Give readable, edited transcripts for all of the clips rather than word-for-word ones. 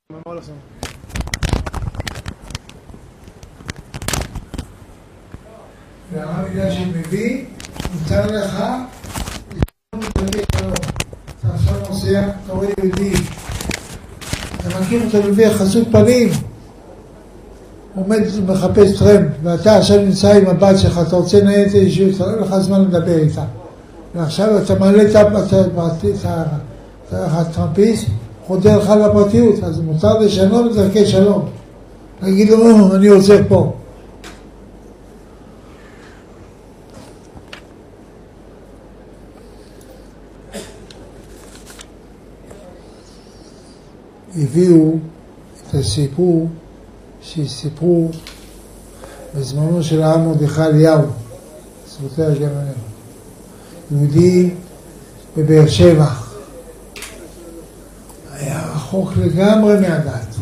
אמר לכם. והרב יודע שמביא, מותר לך אתה עכשיו נוסע, אתה רואה יהודי, אתה מכיר אותו מביא חזות פנים, עומד ומחפש טרמפ, ואתה עכשיו נמצא עם הבת שלך, אתה רוצה לנהל את הישוב, אתה לא לך זמן לדבר איתה, ועכשיו אתה מעלה את הטרמפיסט, חודר לך לפרטיות, אז מותר לשנות את דרכי שלום, להגיד לו, אני עוזר פה. הביאו את הסיפור שסיפרו בזמנו של הרב מרדכי אליהו, זכותי השם עליו, יהודי בבאר שבע, היה רחוק לגמרי מהדת,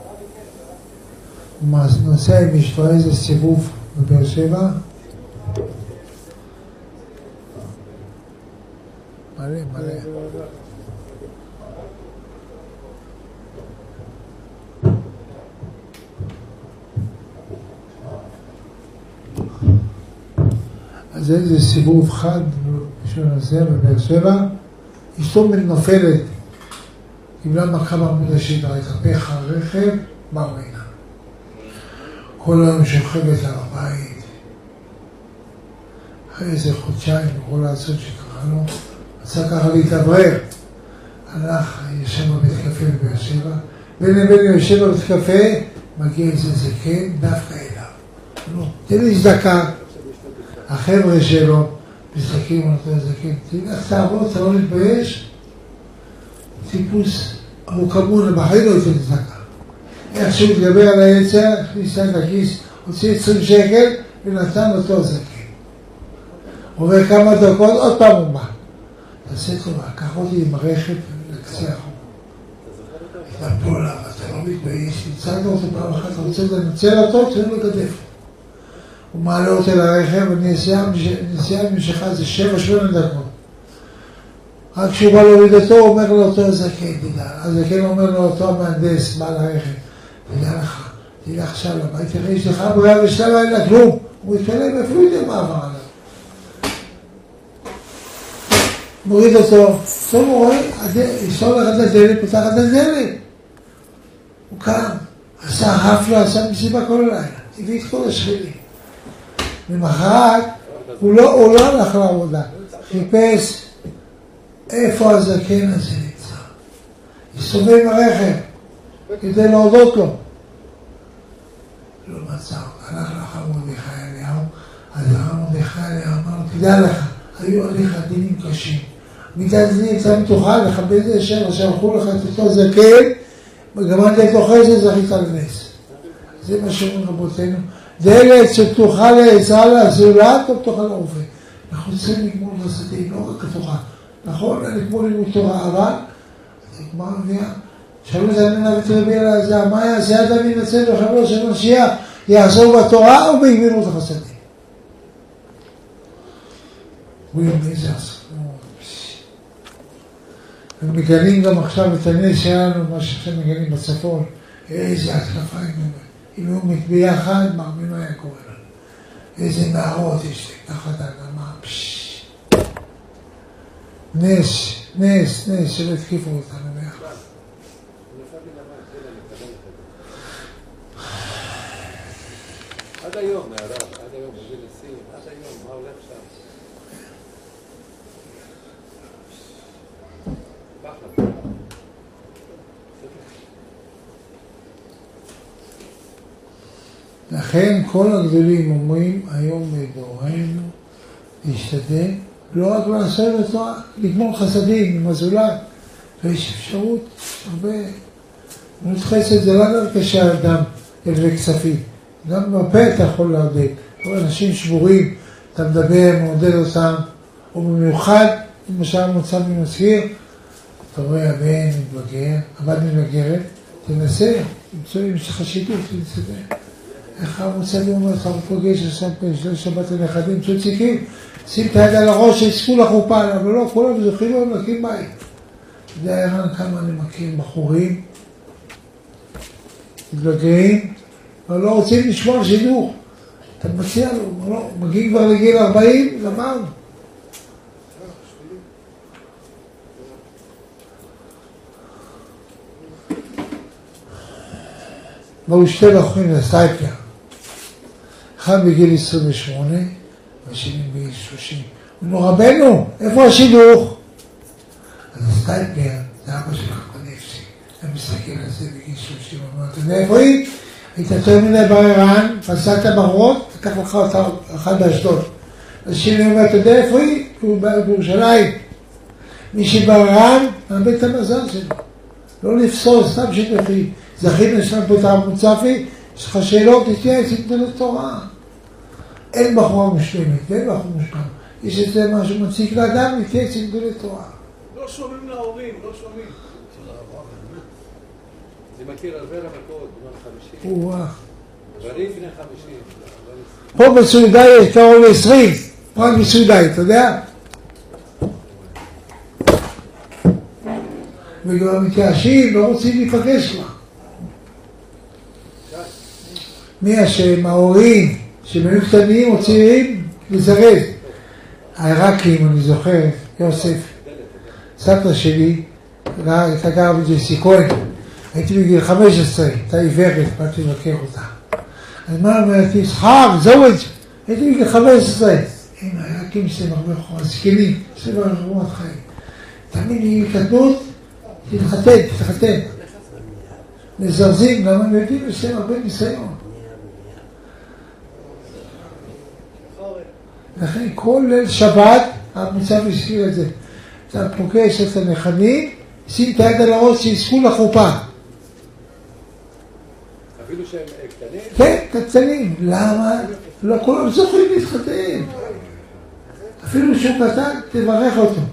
הוא נוסע עם אשתו איזה סיבוב בבאר שבע, מלא אז איזה סיבוב חד שהוא נוסע בבאר שבע, אשתו נופלת, קיבלה מכה בעמוד השדרה, התהפך הרכב, מרמנה. כל היום שוכבת על הבית. אחרי איזה חודשיים, בכל לעשות שקרה לו, רצה ככה להתאוורר. הלך, יושב בבית קפה בבאר שבע, בין לבין יושב בבית קפה, מגיע איזה זקן, דווקא אליו. לא, תן לי צדקה. החבר'ה שלו מסתכלים על אותו זקן, תלך תעבוד, אתה לא מתבייש? טיפוס המוקמון, בחיים לא יתן צדקה. איך שהוא התגבר על היצר, הכניס את הכיס, הוציא 20 שקל ונתן אותו זקן. עובר כמה דקות, עוד פעם הוא בא. תעשה טובה, קח אותי עם הרכב לקצה החום. אתה פה עליו, אתה לא מתבייש, ניצלת אותו פעם אחת, אתה רוצה לנצל אותו, תן לו גדף. הוא מעלה אותי לרכב, ונסיעה ממשכה זה 7-8 דקות. רק כשהוא בא להוריד אותו, הוא אומר לו אותו זקן, תדע. הזקן אומר לו אותו המהנדס, בעל הרכב, תדע לך, תלך עכשיו לבית, תראה, יש לך בריאה ושלב אין לה כלום. הוא התקלם, אפילו יותר מעבר עליו. מוריד אותו, טוב הוא רואה, אשתו לך את הדלת, פותח את הדלת. הוא קם, עשה חפלה, עשה מסיבה כל הלילה, הביא את כל השכנים. למחרת, הוא לא הלך לעבודה, חיפש איפה הזקן הזה נמצא. הסתובב עם הרכב כדי להודות לו. לא מצא, הלך לאחר מרדכי אליהו, אז הרב מרדכי אליהו אמר לו, תדע לך, היו עליך דינים קשים. מידת דין אתה מתוכל לכבד את השם, שהלכו לך את אותו זקן, וגמרת לתוך איזה זכית על נס. זה מה שאומרים רבותינו. דלת שפתוחה לעזרה לזולת או פתוחה לרופא. אנחנו צריכים לגמור חסדים, לא רק התורה. נכון, לגמור לימוד תורה, אבל נגמר מביאה. שאלו זה אמנה ותרבי על הזה, מה יעשה אדם ינצל וחברו של משיח, יעזור בתורה או בגמירות החסדים? הוא יאמר איזה עשו. הם מגלים גם עכשיו את הנס שלנו, מה שאתם מגלים בצפון, איזה התקפה הם אומרים. אם הוא ביחד, מרמין לא היה קורא לנו. איזה נערות יש לי, תחת האדמה, נס, שלא התקיפו אותנו ביחד. עד היום, עד היום, בגיל 20, עד היום, מה הולך שם? לכן כל הגדולים אומרים היום בדורנו להשתדל לא רק לעשות אותו, לגמור חסדים עם הזולת, ויש אפשרות הרבה גמילות חסד זה לא רק כשהאדם יביא כספים, גם בפה אתה יכול לעודד, אנשים שבורים אתה מדבר, מעודד אותם, או במיוחד למשל מוצא ממזכיר, אתה רואה הבן מתבגר, הבת מתבגרת, תנסה, למצוא אם יש לך שיתוף, תנסה. איך המוצאים אומר לך, הוא פוגש עכשיו שבת הנכדים, צוציקים, שים את היד על הראש, שיצפו לחופה, אבל לא, כולם זוכים לו, נקים בית. זה היה כמה אני מכיר בחורים, מתבגרים, אבל לא רוצים לשמוע שידור. אתה מציע לו, לא, מגיעים כבר לגיל 40, גמרנו. והוא שתי בחורים לסטייפלר. אחד בגיל 28, והשני בגיל 30. הוא אומר, רבנו, איפה השידוך? אז הסטייפלר, זה אבא שלך בנפשי. אתה מסתכל על זה בגיל 30, הוא אומר, אתה יודע איפה היא? היית יותר מדי בררן, פסלת בחורות, לקח לך אותה אחד באשדוד. אז שני אומר, אתה יודע איפה היא? הוא בירושלים. מי שבררן, מאבד את המזל שלו. לא לפסול, סתם שידוכי. זכינו לשם פה את הרב מוצפי, יש לך שאלות, תתייעץ עם גדולי תורה. אין בחורה מושלמת, אין בחורה מושלמת. יש איזה משהו מציק לאדם, להתייעץ עם גדולי תורה. לא שומעים להורים, לא שומעים. זה מכיר הרבה רמקות, בני 50. וואו. גברים בני 50. פה בסעודאי יש קרוב ל-20, רק בסעודאי, אתה יודע? וגם מתייאשים, לא רוצים להיפגש לה. מי אשם? ההורים שהם היו קטנים או צעירים, לזרז. העיראקים, אני זוכר, יוסף, סבתא שלי, הייתה גרה בג'סי כהן, הייתי בגיל 15, הייתה עיוורת, באתי לבקר אותה. אז מה אמרתי? סחר, זווג', הייתי בגיל 15. הם העיראקים שהם הרבה זקנים, שהם הרבה חיים. תמיד היא קטנות, תתחתן. מזרזים, למה הם יודעים יש להם הרבה ניסיון. לכן כל ליל שבת, המוצב הזכיר את זה. אתה פוגש את הנכדים, שים את היד על הראש שיזכו לחופה. אפילו שהם קטנים? כן, קטנים. למה? לא כולם זוכים להתחתן. אפילו שהוא קטן, תברך אותו.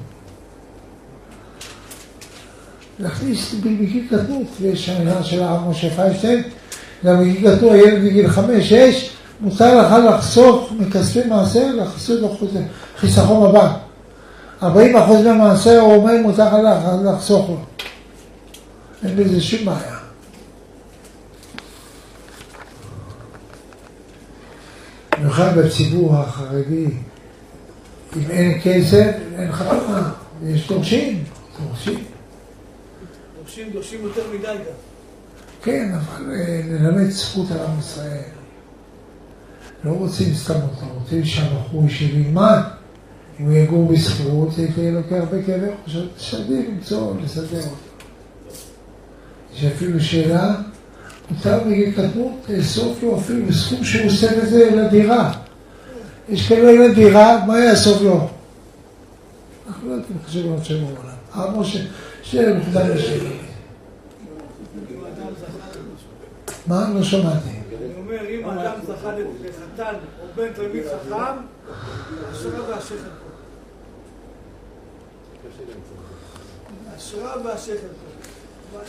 להכניס בגיל קטנות, ויש העניין של הרב משה פיינשטיין, גם בגיל קטנות, הילד בגיל 5-6, מותר לך לחסוך מכספי מעשר, לחסוך חיסכון הבא. 40% מהמעשר הוא אומר מותר לך לחסוך לו. אין בזה שום בעיה. במיוחד בציבור החרדי, אם אין כסף, אין חתונה. יש דורשים. דורשים יותר מדי גם. כן, אבל ללמד זכות על עם ישראל. לא רוצים סתם אותו, רוצים שהבחור שילמד, אם הוא יגור בסחירות, זה יהיה לוקח הרבה כאבי חושב, תשתדל למצוא, לסדר אותו. יש אפילו שאלה, מותר בגיל קטנות, לאסוף לו אפילו בסכום שהוא עושה בזה לדירה. יש כאלה לדירה, מה יאסוף לו? אנחנו לא יודעים חושב על שם העולם. הרב משה, שאלה מוכדל לשאלה. מה? לא שמעתי. אני אומר, אם אדם זכה לחתן או בן תלמיד חכם, אשרה והשכל פה. אשרה והשכל פה.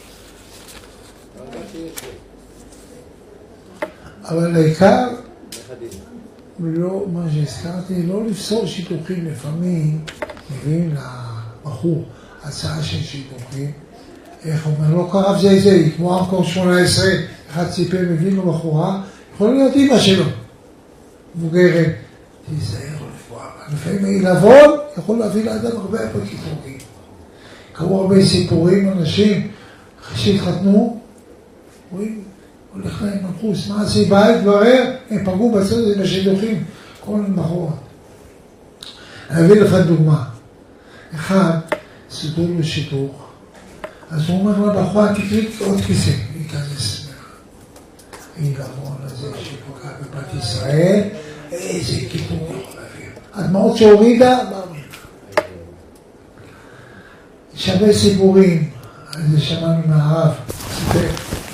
אבל העיקר, לא, מה שהזכרתי, לא לפסול שיתוכים. לפעמים מביאים לבחור הצעה של שיתוכים. איך אומר, לא קרב זה, כמו ארקור 18, אחד ציפה מביא לו בחורה, יכול להיות אמא שלו, מבוגרת, תיזהר לו לפעמים. לפעמים העילבון יכול להביא לאדם הרבה קיטורים. קראו הרבה סיפורים, אנשים שהתחתנו, רואים, הולך להם מחוס, מה הסיבה? התברר, הם פגעו בצד עם השידוכים, כל בחורות. אני אביא לך דוגמה. אחד, סידור לו שידוך, אז הוא אומר לבחורה, תקריא עוד כיסא, להיכנס העילבון הזה שפגע בבת ישראל, איזה קיטור יכול להביא. הדמעות שהורידה, מאמין. שווה סיפורים, אז שמענו מהרב, סיפר.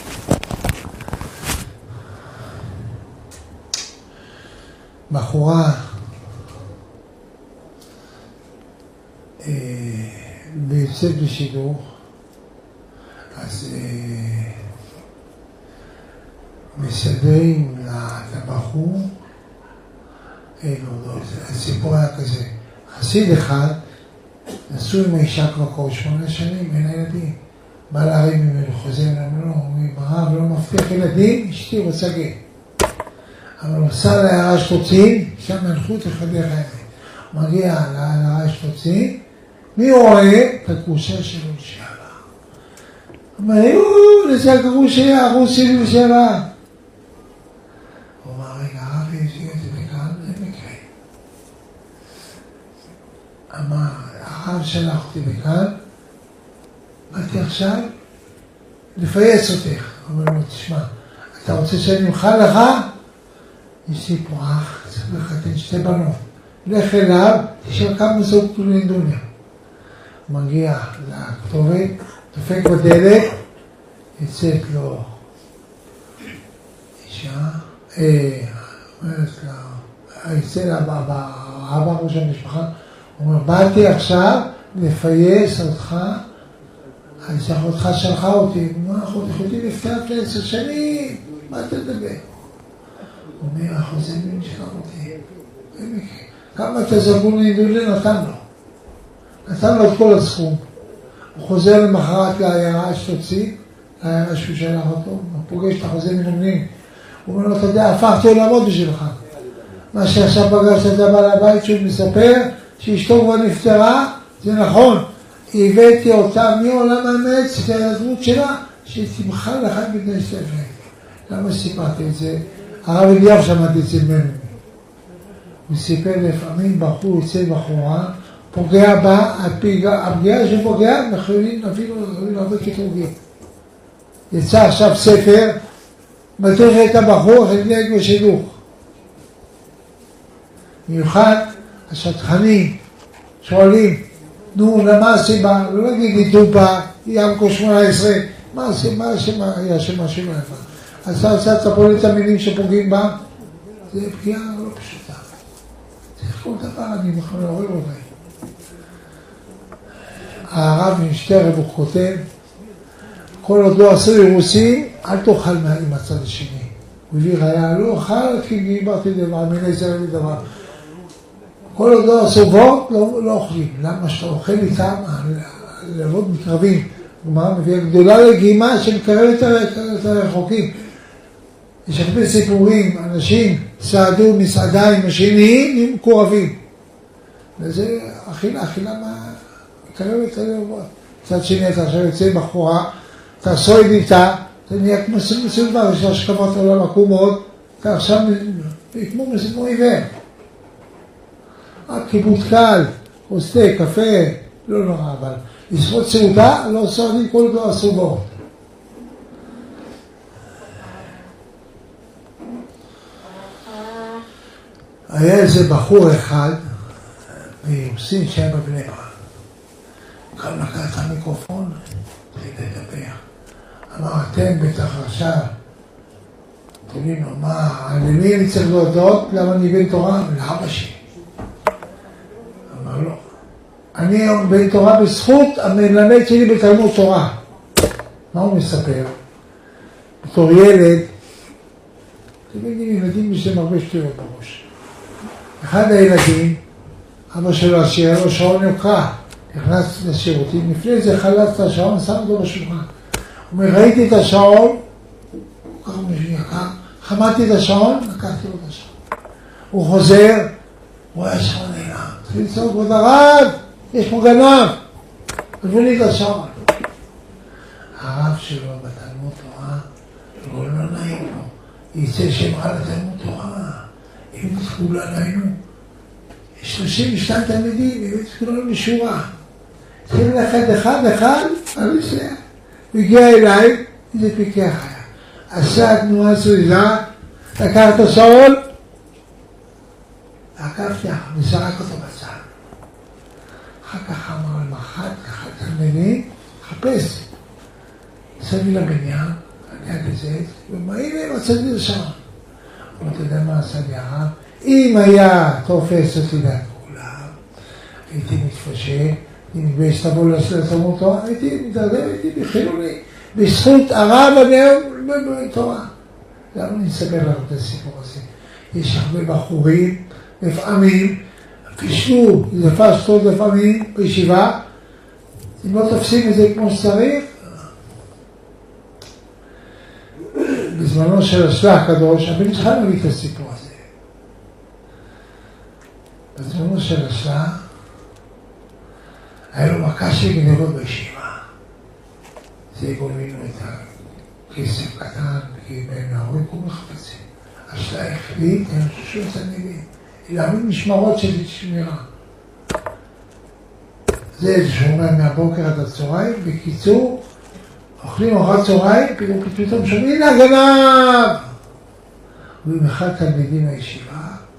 בחורה ביוצאת בשידור, אז מסדרים לבחור, הסיפור היה כזה, חסיד אחד, נשוי עם האישה כבר 8 שנים, אין ילדים, בא להרים ממנו, חוזר אלינו, אומרים, הרב לא מבטיח ילדים, אשתי רוצה גט. אבל הוא עושה להערה שתוציא, שם מלכות אחד דרך האמת. הוא מגיע להערה שתוציא, מי רואה? את הגרושה שלו לשעבר. הוא אומר, לזה הגרושה, הגרוש שלי לשעבר. הוא אומר, רגע, הרב יזיע את זה בכאן, זה מקרה. אמר, הרב שלח אותי בכאן, באתי עכשיו לפייס אותך. אומר לו, תשמע, אתה רוצה שאני אמחל לך? יש לי פה אח, צריך לחתן שתי בנות. לך אליו, תשאר כמה זוג כלולים דוניה. הוא מגיע לכתובת, דופק בדלת, יצאת לו אישה, אומרת לה, יצא לה אבא ראש המשפחה, הוא אומר, באתי עכשיו לפייס אותך, אחותך שלחה אותי, הוא אומר, אחותי נפטרת ל10 שנים, מה אתה מדבר? הוא אומר, החוזרים שלח אותי, כמה אתה זגון לידולי נתן לו. נתן לו את כל הסכום. הוא חוזר למחרת לעיירה שתוציא, לעיירה שהוא שלח אותו, הוא פוגש את החוזר מנומנים. הוא אומר לו, אתה יודע, הפכתי לעמוד בשבילך. מה שעכשיו פגשת את הבעל הבית שהוא מספר, שאשתו כבר נפטרה, זה נכון. הבאתי אותה מעולם האמת, זה הדמות שלה, שתמחל לך בני ספר. למה סיפרתי את זה? הרב אליהו שמעתי את זה ממנו. הוא סיפר לפעמים בחור יוצא בחורה, פוגע בה, הפגיעה שפוגע, אפילו הרבה כתרוגים. יצא עכשיו ספר, בטוח את הבחור, חלק בשידוך. מיוחד, השטחנים שואלים, נו, למה הסיבה? לא נגיד לי טופה, ימקו 18, מה הסיבה? היה שמה שלא יפה. אז אתה תספור את המילים שפוגעים בה, זה פגיעה לא פשוטה. זה כל דבר, אני יכול לעורר אותה. הרב משטרב הוא כותב, כל עוד לא עשו אירוסין, אל תאכל עם הצד השני. הוא הביא ראיה, לא אוכל, כי דיברתי דבר, מיני זרע לדבר. כל עוד לא עשו וורט, לא אוכלים. למה שאתה אוכל איתם, לעבוד מתקרבים. כלומר, מביאה גדולה לגימה שמקרבת את הרחוקים. יש הרבה סיפורים, אנשים סעדו מסעדה עם השניים עם מקורבים. וזה אכילה מה... מקרבת את הרחובות. מצד שני, אתה עכשיו יוצא בחורה, אתה סועד איתה, אתה נהיה כמו מסודבר, יש השכבות עולם עקומות, אתה עכשיו כמו עיוור. כיבוד קל, עושה, קפה, לא נורא, אבל לשחות סעודה, לא סועדים כל דבר עשו בו. היה איזה בחור אחד, ועושים שהיה בבני ברק. כאן לקח את המיקרופון, לדבר. אמר, אתם בטח עכשיו, תגידו לו, מה, למי אני צריך להודות? למה אני בן תורה? לאבא שלי. אמר לו, אני היום בן תורה בזכות המלמד שלי בתלמוד תורה. מה הוא מספר? בתור ילד, אתם יודעים, ילדים בשם הרבה שטויות בראש. אחד הילדים, אבא שלו עשיר, לו שעון יוקרה. נכנס לשירותים, לפני זה חלץ את השעון, שם אותו בשולחן. הוא אומר, ראיתי את השעון, הוא ככה יקר, חמדתי את השעון, לקחתי לו את השעון. הוא חוזר, הוא היה שעון נעלם. התחיל לצעוק, כבוד הרב, יש פה גנב. הביא לי את השעון. הרב שלו בתלמוד תורה, לא נעים לו. יצא שמע לתלמוד תורה. אם כולנו היינו 32 תלמידים, אם כולנו משורה. התחיל ללכת אחד, אני אסלח. הוא הגיע אליי, איזה פיקח היה. עשה תנועה סויזה, לקח את השעון, עקבתי, וזרק אותו בצד. אחר כך אמר על מחד, ככה תלמידים, חפש. סביב לבניין, על יד איזה, הנה מצאתי את השעון. אבל אתה יודע מה עשה לי הרב? אם היה תופס אותי דעת כולם, הייתי מתפשט, אם בהסתבול לתלמוד תורה, הייתי מתערב, הייתי בחילוני. בזכות הרב הנאום בתורה. למה אני אספר לנו את הסיפור הזה? יש הרבה בחורים, לפעמים, פישלו, זה פשטות לפעמים, בישיבה, אם לא תופסים את זה כמו שצריך, בזמנו של השלח הקדוש, הבן איש חי מביא את הסיפור הזה. בזמנו של השלח, היה לו מכה של גנבות בישיבה. זה גולמינו את הכסף קטן, כי בין ההורים כולם חפצים. השלח החליט, הם שום צנגים, להעמיד משמרות של שמירה. זה שאומר מהבוקר עד הצהריים, בקיצור, אוכלים ארוחת צהריים, פתאום שומעים, הנה הגנב! ועם אחד תלמידים מהישיבה,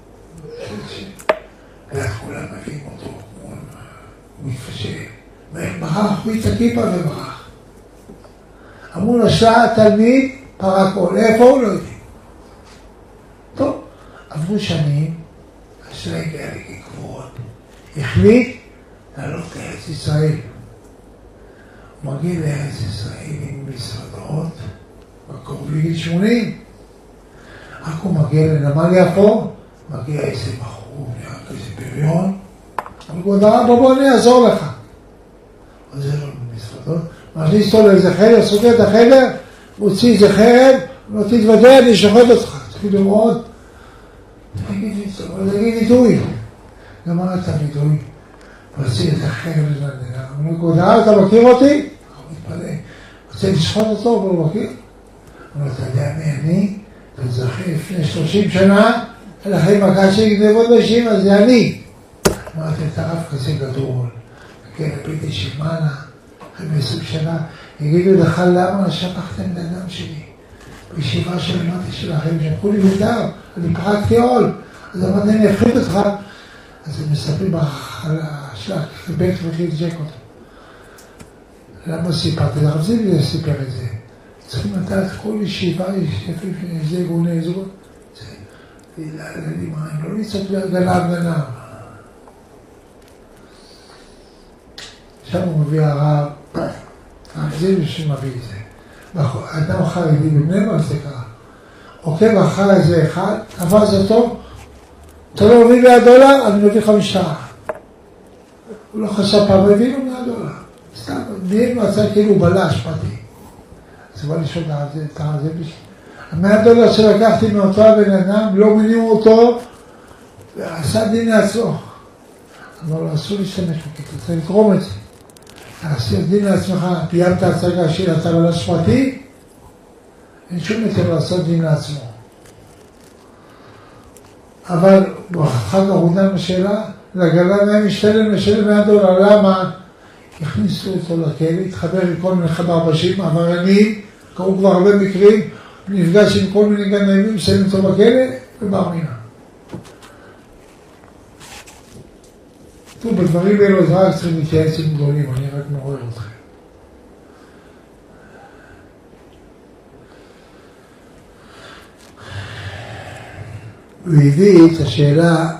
כולם מביאים אותו, הוא מתפשט, ברח, הוא יצא כיפה וברח. אמרו לו, תלמיד, פרק עול, איפה הוא לא יודע. טוב, עברו שנים, השלג היה לגבורות, החליט לעלות לארץ ישראל. הוא מגיע לארץ ישראל עם משרדות, בקרוב לגיל 80. רק הוא מגיע לנמל יפו, מגיע איזה בחור, איזה בריון, אבל הוא אומר, בוא אני אעזור לך. עוזר לו במשרדות, מכניס אותו לאיזה חדר, סוגר את החדר, מוציא איזה חרב, לא תתוודע, אני שוחט אותך. תתחיל לראות, תגיד לי עיתוי. גמר את הביטוי, ועשי את החרב לנדנה. הוא אומר, אתה מכיר אותי? הוא מתפלא. רוצה לשחוט אותו, אבל הוא מכיר? הוא אומר, אתה יודע מי אני? אתה זוכר לפני 30 שנה, לכם מכה שגנבות בישיבה, זה אני. אמרתי, אתה רב כזה גדול, וכן, הביתי שמעלה, אחרי 20 שנה, יגידו לך למה שפכתם את הדם שלי. בישיבה שלמדתי שלכם, שלחו לי מידר, אני פרקתי עול, אז אמרתי, אני אפחיד אותך. אז הם מספרים על השלח, בית וחיל ג'ק אותו. למה סיפרתי? הרב זילי סיפר את זה. צריכים לדעת כל ישיבה, זה ארגוני זוגות. זה לילדים מים, לא לצעוק גנב. עכשיו הוא מביא הרב זילי שמביא את זה. אדם חרדי בבני ברק זה קרה. עוקב אחר איזה אחד, תפס אותו, אתה לא מביא $100, אני מביא 5. הוא לא חשב פעם, הביא לו $100. סתם, מי מצא כאילו בלש פרטי. אז הוא בא לשאול את זה בשביל. $100 שלקחתי מאותו הבן אדם, לא מינימו אותו, ועשה דין לעצמו. אמר לו, אסור להשתמש בכך, אתה צריך לתרום את זה. עשית דין לעצמך, פיימת הצגה של אתה בלש פרטי, אין שום יותר לעשות דין לעצמו. אבל אחר כך הוא דן בשאלה, לגלה מהם משתלם $100. למה? הכניסו אותו לכלא, התחבר עם כל מיני חברבשים, עבריינים, קראו כבר הרבה מקרים, נפגש עם כל מיני גנבים, שמים אותו בכלא, ובר מינה. טוב, בדברים האלו אז רק צריכים להתייעץ עם גדולים, אני רק מעורר אתכם. הוא הביא את השאלה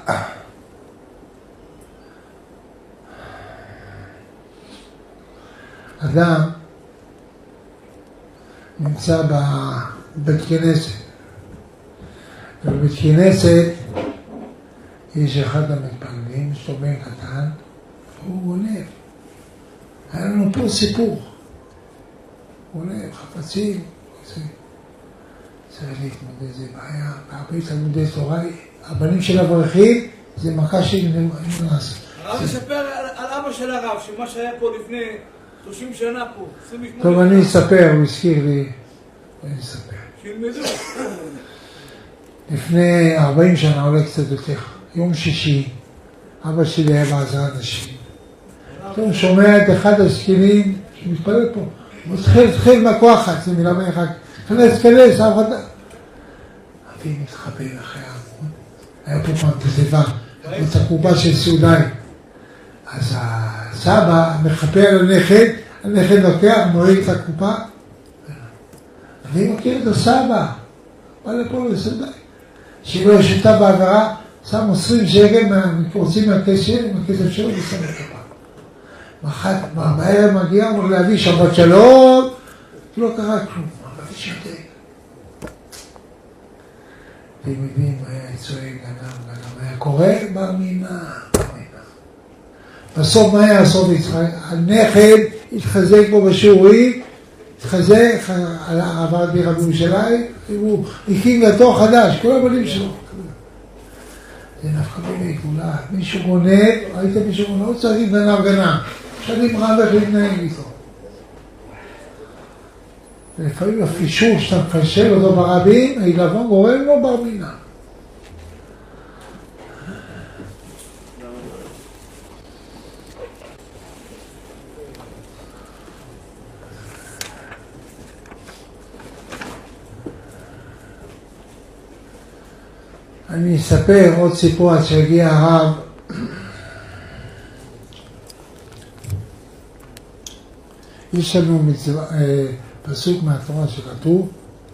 אדם נמצא בבית כנסת, ובבית כנסת יש אחד המתפללים, יש לו בן קטן, והוא גונב. היה לנו פה סיפור. הוא גונב, חפצים, צריך להתמודד, זה בעיה. בהרבה תלמודי תורה, הבנים של אברכים, זה מכה שנמנס. הרב מספר על אבא של הרב, שמה שהיה פה לפני 30 שנה פה, 28 טוב, אני אספר, הוא הזכיר לי, אני אספר. שילמדו. לפני 40 שנה, אולי קצת יותר, יום שישי, אבא שלי היה בעזרת נשים. הוא שומע את אחד הזקנים שמתפלל פה, הוא התחיל מהכוחת, זה מילה מאחד, כנס, אף אחד... אבי מתחבא אחרי העמוד, היה פה פעם תזיבה, את הקופה של סעודאי. אז הסבא מחפה על הנכד לוקח, מוריד את הקופה, ואני מכיר את הסבא, בא לפה לסעודאי. שלא ישתה בעבירה, שם 20 שקל, רוצים מהכסף שלו, ושם את הקופה. בערב מגיע, אומר להביא שבת שלום, לא קרה כלום, אבל שתק. אתם יודעים, היה צועק גנב, היה קורא במינה. בסוף מה היה הסוף יצחק? הנכד התחזק בו בשיעורים, התחזה, עבר בירה בירושלים, הוא הקים גתו חדש, כל הבנים שלו. זה נפקא מיני כולה, מישהו גונב, ראית מישהו גונב, לא צריך גנב. שנים רב איך להתנהג איתו. ולפעמים הפישור שאתה מפשל אותו ברבים, העילבון גורם לו בר מינה. אני אספר עוד סיפור עד שהגיע הרב. יש לנו פסוק מהתורה שכתוב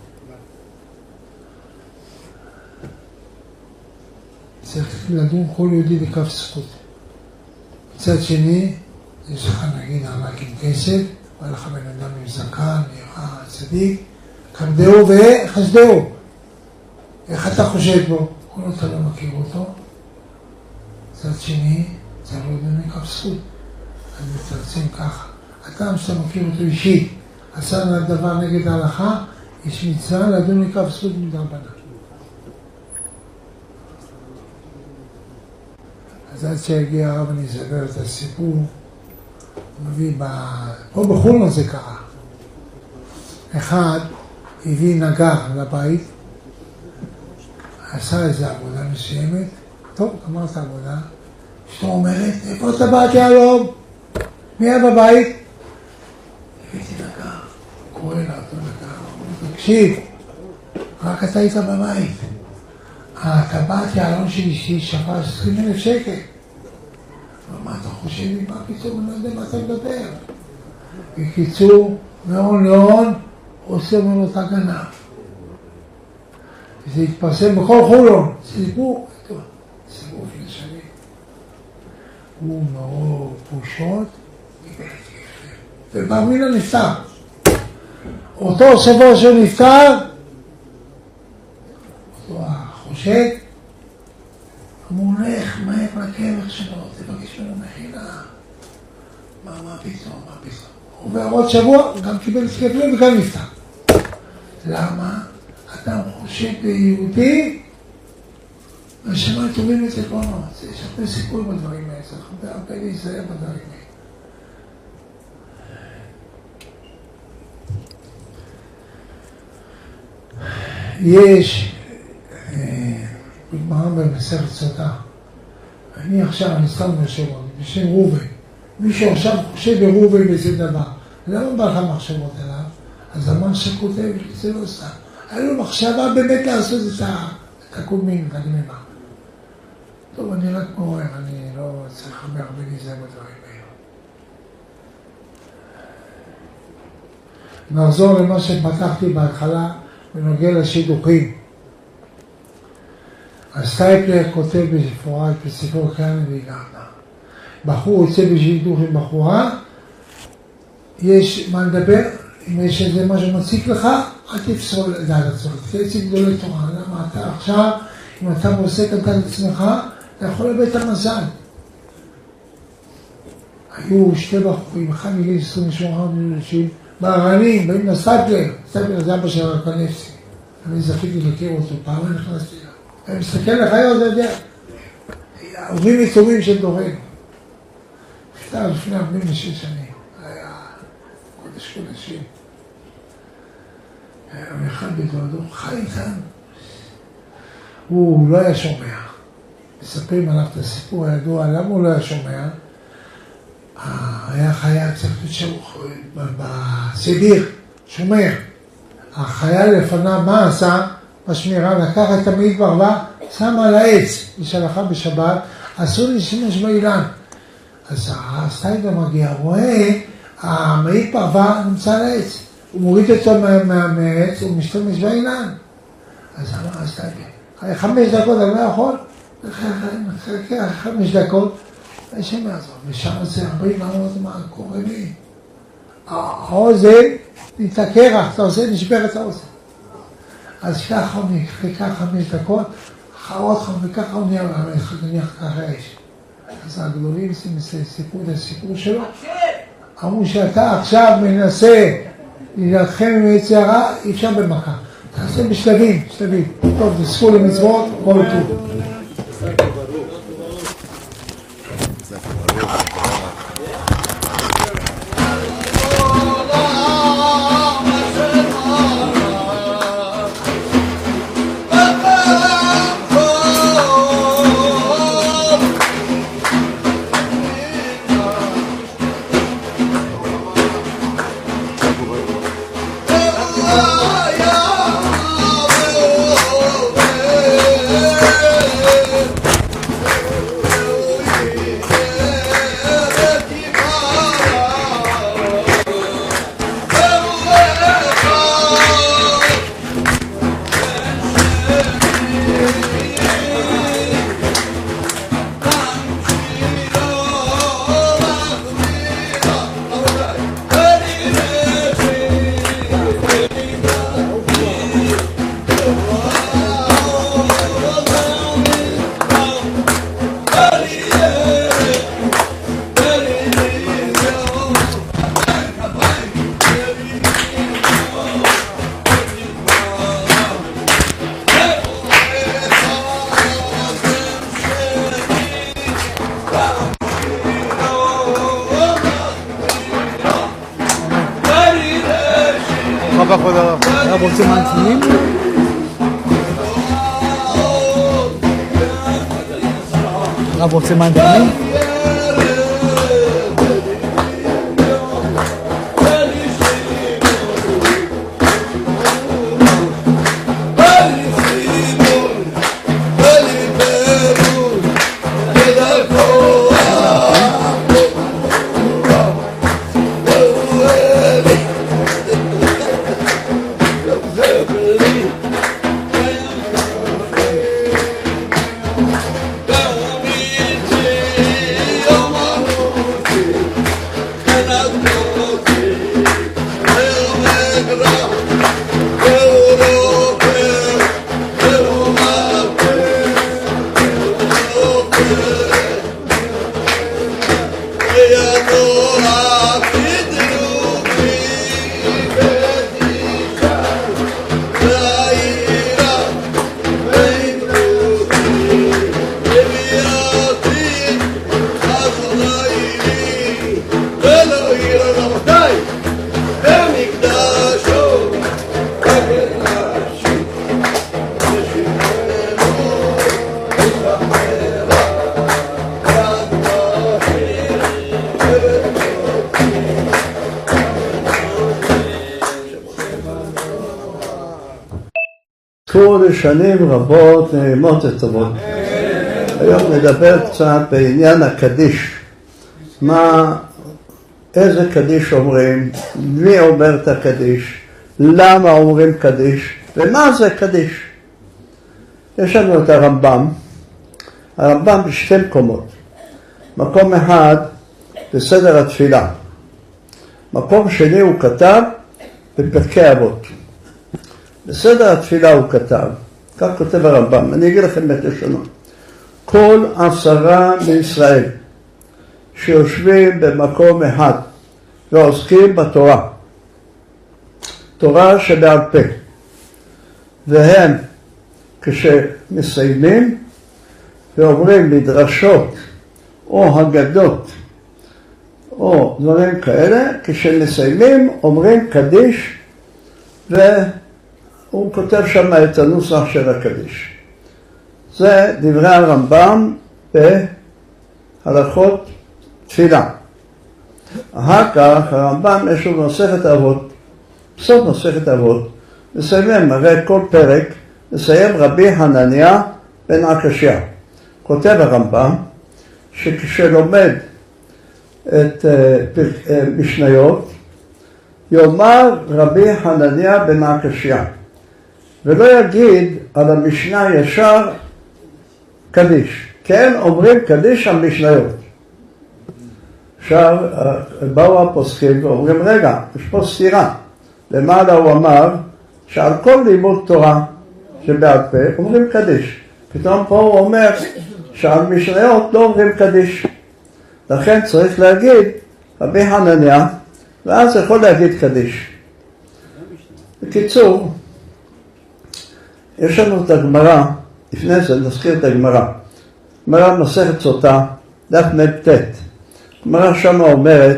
צריך לדון כל יהודי בכף זכות. מצד שני, יש לך נגיד רק עם כסף, בא לך בן אדם עם זקן, נראה צדיק, כבדהו וחסדהו. איך אתה חושד בו? כל אתה לא מכיר אותו. מצד שני, צריך לדון בכף זכות. אני מתרצים ככה. אדם שאתה מכיר אותו אישית, עשה דבר נגד ההלכה, יש מצווה לדון לכף זכות מדרבנן. אז עד שהגיע הרב אני אספר את הסיפור, הוא מביא פה בחולון זה קרה. אחד הביא נגר לבית, עשה איזו עבודה מסוימת, טוב, גמר את העבודה, אשתו אומרת, איפה אתה באת יהלום? מי היה בבית? הבאתי נגר, קורא לה אותו נגר, תקשיב, רק אתה היית בבית. הטבעת יעלון של אשתי שווה 20,000 שקל. מה אתה חושב לי? מה פתאום? אני לא יודע מה אתה מדבר. בקיצור, מהון להון, עושה ממנו את הגנב. וזה התפרסם בכל חולון. סיפור לפני שנים. הוא מאוד פושות, ובר מינה נפטר. אותו שבוע שנפטר, אותו החושד, אמרו לך מהר לקבר שלו, תבקש ממנו מחילה. מה פתאום? עובר עוד שבוע, גם קיבל התקף לב וגם נפטר. למה? אדם חושד ביהודי, והשמיים טובים את עקרונות. יש הרבה סיפור בדברים האלה, צריך הרבה להיזהר בדברים האלה. יש בגמרא במסכת סוטה. אני סתם מחשבות, בשם ראובן. מישהו עכשיו חושב בראובן באיזה דבר. למה בא לך מחשבות עליו? אז המן שכותב, זה לא סתם. היה לו מחשבה באמת לעשות את הקודמים, את הגניבה. טוב, אני רק מעורר, אני לא צריך הרבה להיזהר בדברים האלה. נחזור למה שפתחתי בהתחלה, בנוגע לשידוכים. הסטייפלר כותב בפורט בספרו כאן והגענה. בחור יוצא בשידוך עם בחורה, יש מה לדבר, אם יש איזה משהו מציק לך, אל תפסול דעת עצמך, תצא גדולי תורה. למה אתה עכשיו, אם אתה עושה את עצמך, אתה יכול לבית את המזל. היו שתי בחורים, אחד מגיל 28 אנשים, בערנים, באים לסטייפלר, סטייפלר זה אבא של הרקנפסי. אני זכיתי להכיר אותו, פעם נכנסתי לה. אני מסתכל לך היום, אתה יודע, עוברים יצורים של דורנו. נפטר לפני 46 שנים, היה קודש קודשים. היה אחד בדודו, חי איתנו. הוא לא היה שומע. מספרים עליו את הסיפור הידוע, למה הוא לא היה שומע? היה חייל צריך בסיביר, שומר. החייל לפניו, מה עשה? בשמירה, לקח את המעיל פרווה, שם על העץ, בשלחה בשבת, אסור להשתמש באילן. אז הסטייפלר מגיע, רואה, המעיל פרווה נמצא על העץ. הוא מוריד אותו מהעץ, הוא משתמש באילן. אז אמר הסטייפלר, 5 דקות אני לא יכול, נחכה 5 דקות, השם יעזור, ושם זה 40 מעלות, מה קורה לי? האוזן, נתקרח, אתה עושה, נשבר את האוזן. אז ככה הוא חיכה 5 דקות, עוד 5 וככה הוא נניח ככה אש. אז הגדולים סיפרו את הסיפור שלו, אמרו שאתה עכשיו מנסה להילחם עם יצר הרע, אי אפשר במכה. תעשה בשלבים, שלבים. טוב, תזכו למצוות, כל טוב. הרב רוצה מעצמים? הרב רוצה מעצמים? שנים רבות נעימות וטובות. היום נדבר קצת בעניין הקדיש. איזה קדיש אומרים, מי אומר את הקדיש, למה אומרים קדיש, ומה זה קדיש. יש לנו את הרמב"ם. הרמב"ם בשתי מקומות. מקום אחד בסדר התפילה. מקום שני הוא כתב בפרקי אבות. בסדר התפילה הוא כתב, כך כותב הרמב"ם, אני אגיד לכם את לשונו. כל 10 מישראל שיושבים במקום אחד ועוסקים בתורה, תורה שבעל פה, והם כשמסיימים ואומרים מדרשות או הגדות או דברים כאלה, כשמסיימים אומרים קדיש, והוא כותב שם את הנוסח של הקדיש. זה דברי הרמב"ם בהלכות תפילה. אחר כך הרמב"ם יש לו מסכת אבות, בסוף מסכת אבות, מסיימים, הרי כל פרק מסיים רבי חנניה בן עקשיא. כותב הרמב"ם שכשלומד את משניות יאמר רבי חנניה בן עקשיא, ולא יגיד על המשנה ישר קדיש. כן, אומרים קדיש על משניות. עכשיו באו הפוסקים ואומרים רגע, יש פה סתירה. למעלה הוא אמר שעל כל לימוד תורה שבעל פה אומרים קדיש. פתאום פה הוא אומר שעל משניות לא אומרים קדיש. לכן צריך להגיד רבי חנניה, ואז יכול להגיד קדיש. בקיצור, יש לנו את הגמרא, לפני זה נזכיר את הגמרא. גמרא מסכת סוטה, דף מ"ט. הגמרא שמה אומרת,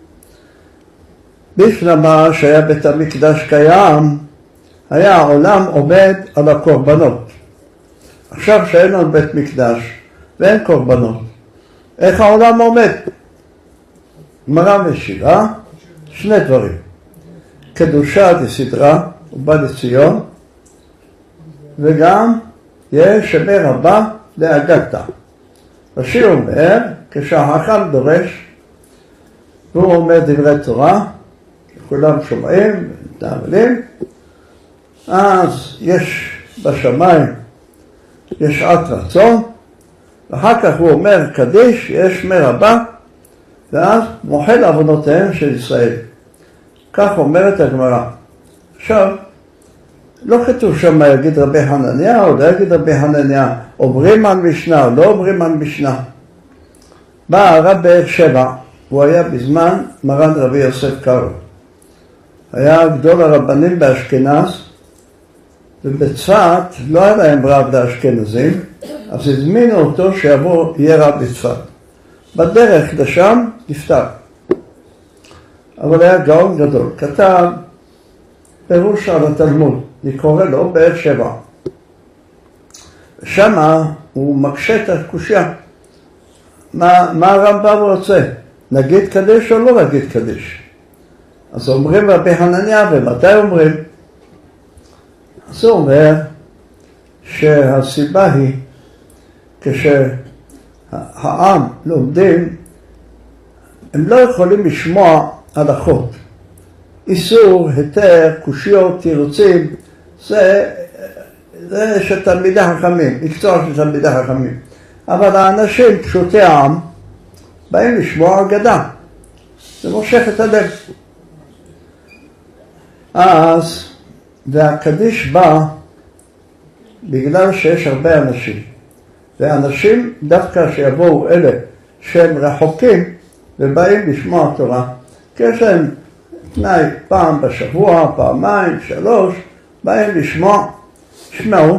בשלמה שהיה בית המקדש קיים, היה העולם עומד על הקורבנות. עכשיו שאין לנו בית מקדש ואין קורבנות, איך העולם עומד? גמרא משיבה, שני דברים. קדושה דסדרה, ובא לציון, וגם יש שמי רבה להגתה. השיר אומר, כשהחכם דורש, והוא אומר דברי תורה, כולם שומעים, מתאמלים, אז יש בשמיים, יש שעת רצון, ואחר כך הוא אומר קדיש, יש שמי רבה, ואז מוחל עוונותיהם של ישראל. כך אומרת הגמרא. עכשיו, לא כתוב שם מה יגיד רבי חנניה או לא יגיד רבי חנניה, אומרים על משנה או לא אומרים על משנה. בא הרב באר שבע, הוא היה בזמן מרן רבי יוסף קארו. היה גדול הרבנים באשכנז, ובצפת לא היה להם רב לאשכנזים, אז הזמינו אותו שיבוא יהיה רב בצפת. בדרך לשם נפטר. אבל היה גאון גדול, כתב פירוש על התלמוד, אני קורא לו באר שבע. שמה הוא מקשה את הקושיה. מה הרמב"ם רוצה? נגיד קדיש או לא נגיד קדיש? אז אומרים רבי חנניה, ומתי אומרים? אז הוא אומר שהסיבה היא כשהעם לומדים, הם לא יכולים לשמוע הלכות. איסור, היתר, קושיות, תירוצים, זה של תלמידי חכמים, מקצוע של תלמידי חכמים. אבל האנשים, פשוטי העם, באים לשמוע אגדה. זה מושך את הלב. אז, והקדיש בא בגלל שיש הרבה אנשים. ואנשים, דווקא שיבואו אלה שהם רחוקים ובאים לשמוע תורה, כי יש להם תנאי פעם בשבוע, פעמיים, 3, באים לשמוע, ישמעו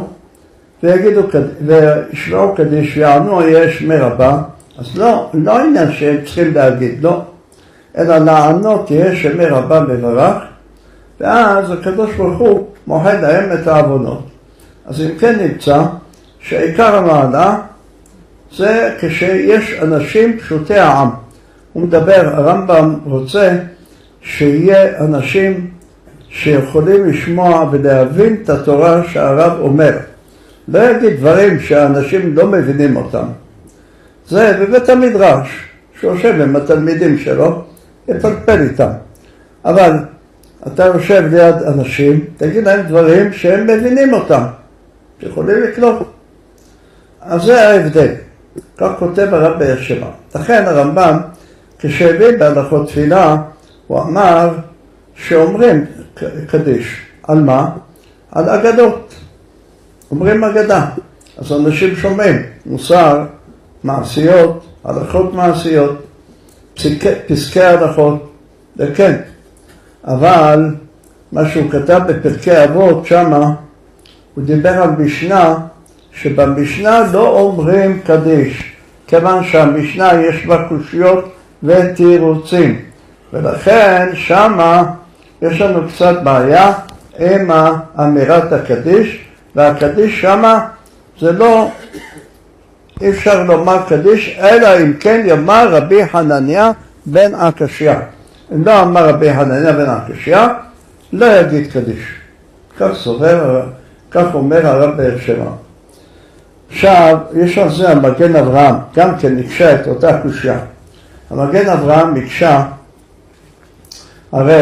וישמעו קדיש ויענו יש מרבה. אז לא עניין שהם צריכים להגיד, לא, אלא לענות יש מרבה מברך, ואז הקדוש ברוך הוא מוחל להם את העוונות. אז אם כן נמצא שעיקר המעלה זה כשיש אנשים פשוטי העם. הוא מדבר, הרמב"ם רוצה שיהיה אנשים שיכולים לשמוע ולהבין את התורה שהרב אומר. לא יגיד דברים שהאנשים לא מבינים אותם. זה בבית המדרש, שיושב עם התלמידים שלו, יפלפל איתם. אבל אתה יושב ליד אנשים, תגיד להם דברים שהם מבינים אותם, שיכולים לקלוט. אז זה ההבדל. כך כותב הרב באר שבע. לכן הרמב"ם, כשהביא בהלכות תפילה, הוא אמר שאומרים קדיש. על מה? על אגדות. אומרים אגדה. אז אנשים שומעים מוסר, מעשיות, הלכות מעשיות, פסקי הלכות, וכן. אבל מה שהוא כתב בפרקי אבות שמה, הוא דיבר על משנה, שבמשנה לא אומרים קדיש, כיוון שהמשנה יש בה קושיות ותירוצים. ולכן שמה יש לנו קצת בעיה עם אמירת הקדיש, והקדיש שמה זה לא, אי אפשר לומר קדיש, אלא אם כן יאמר רבי חנניה בן עקשיא. אם לא אמר רבי חנניה בן עקשיא, לא יגיד קדיש. כך סובר, כך אומר הרב באר שבע. עכשיו, יש על זה המגן אברהם, גם כן נקשה את אותה קושיה. המגן אברהם נקשה, הרי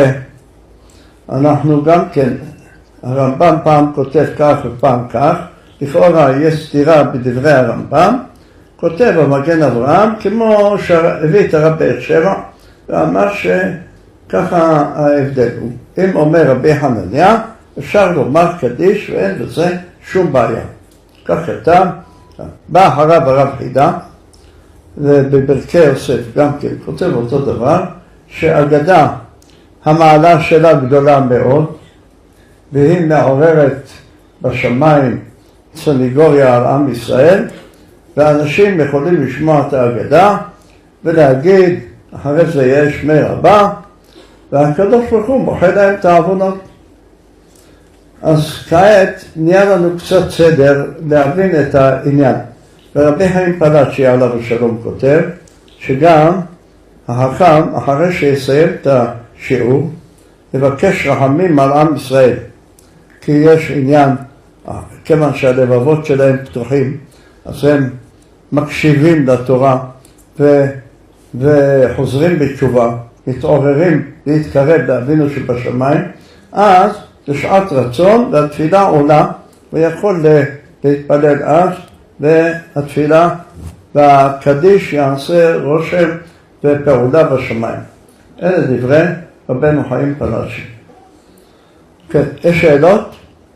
אנחנו גם כן, הרמב"ם פעם כותב כך ופעם כך, לכאורה יש סתירה בדברי הרמב"ם, כותב המגן אברהם כמו שהביא את הרב באר שבע, ואמר שככה ההבדל הוא. אם אומר רבי חנניה, אפשר לומר קדיש ואין בזה שום בעיה. כך כתב, בא אחריו הרב חידה, ובברכי יוסף גם כן כותב אותו דבר, שאגדה המעלה שלה גדולה מאוד, והיא מעוררת בשמיים סניגוריה על עם ישראל, ואנשים יכולים לשמוע את ההגדה ולהגיד, אחרי זה יש שמי רבה, והקדוש ברוך הוא מוחל להם את העוונות. אז כעת נהיה לנו קצת סדר להבין את העניין. ורבי חיים פלאצ'י עליו השלום כותב שגם החכם אחרי שיסיים את השיעור יבקש רחמים על עם ישראל, כי יש עניין, כיוון שהלבבות שלהם פתוחים, אז הם מקשיבים לתורה וחוזרים בתשובה, מתעוררים להתקרב לאבינו שבשמיים, אז בשעת רצון והתפילה עולה ויכול להתפלל אז, והתפילה והקדיש יעשה רושם ופעולה בשמיים. אלה דברי רבנו חיים פלאצ'י. כן, יש שאלות?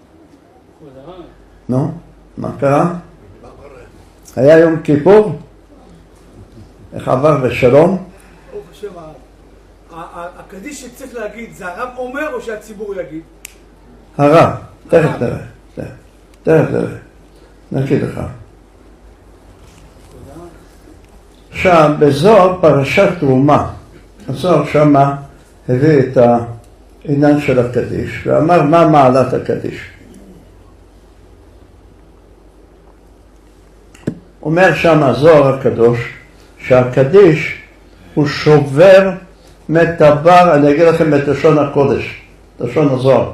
נו, מה קרה? היה יום כיפור? איך עבר בשלום? ברוך השם, הקדיש שצריך להגיד, זה הרב אומר או שהציבור יגיד? הרב, תכף נראה. נגיד לך. עכשיו, בזוהר פרשת תרומה, הזוהר שמה הביא את העניין של הקדיש, ואמר מה מעלת הקדיש. אומר שם הזוהר הקדוש, שהקדיש הוא שובר מטבר, אני אגיד לכם את לשון הקודש, לשון הזוהר.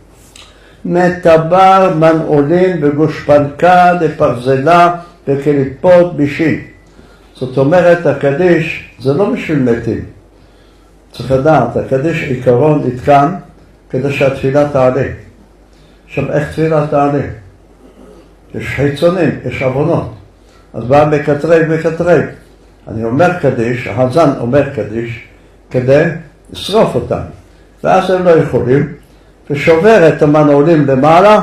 מטבר מנעולים בגושפנקה לפרזלה וכליפות בישין. זאת אומרת, הקדיש זה לא בשביל מתים. צריך לדעת, הקדיש עיקרון נתקן כדי שהתפילה תעלה. עכשיו, איך תפילה תעלה? יש חיצונים, יש עוונות. אז בא מקטרג. אני אומר קדיש, החזן אומר קדיש, כדי לשרוף אותם. ואז הם לא יכולים, ושובר את המנעולים למעלה,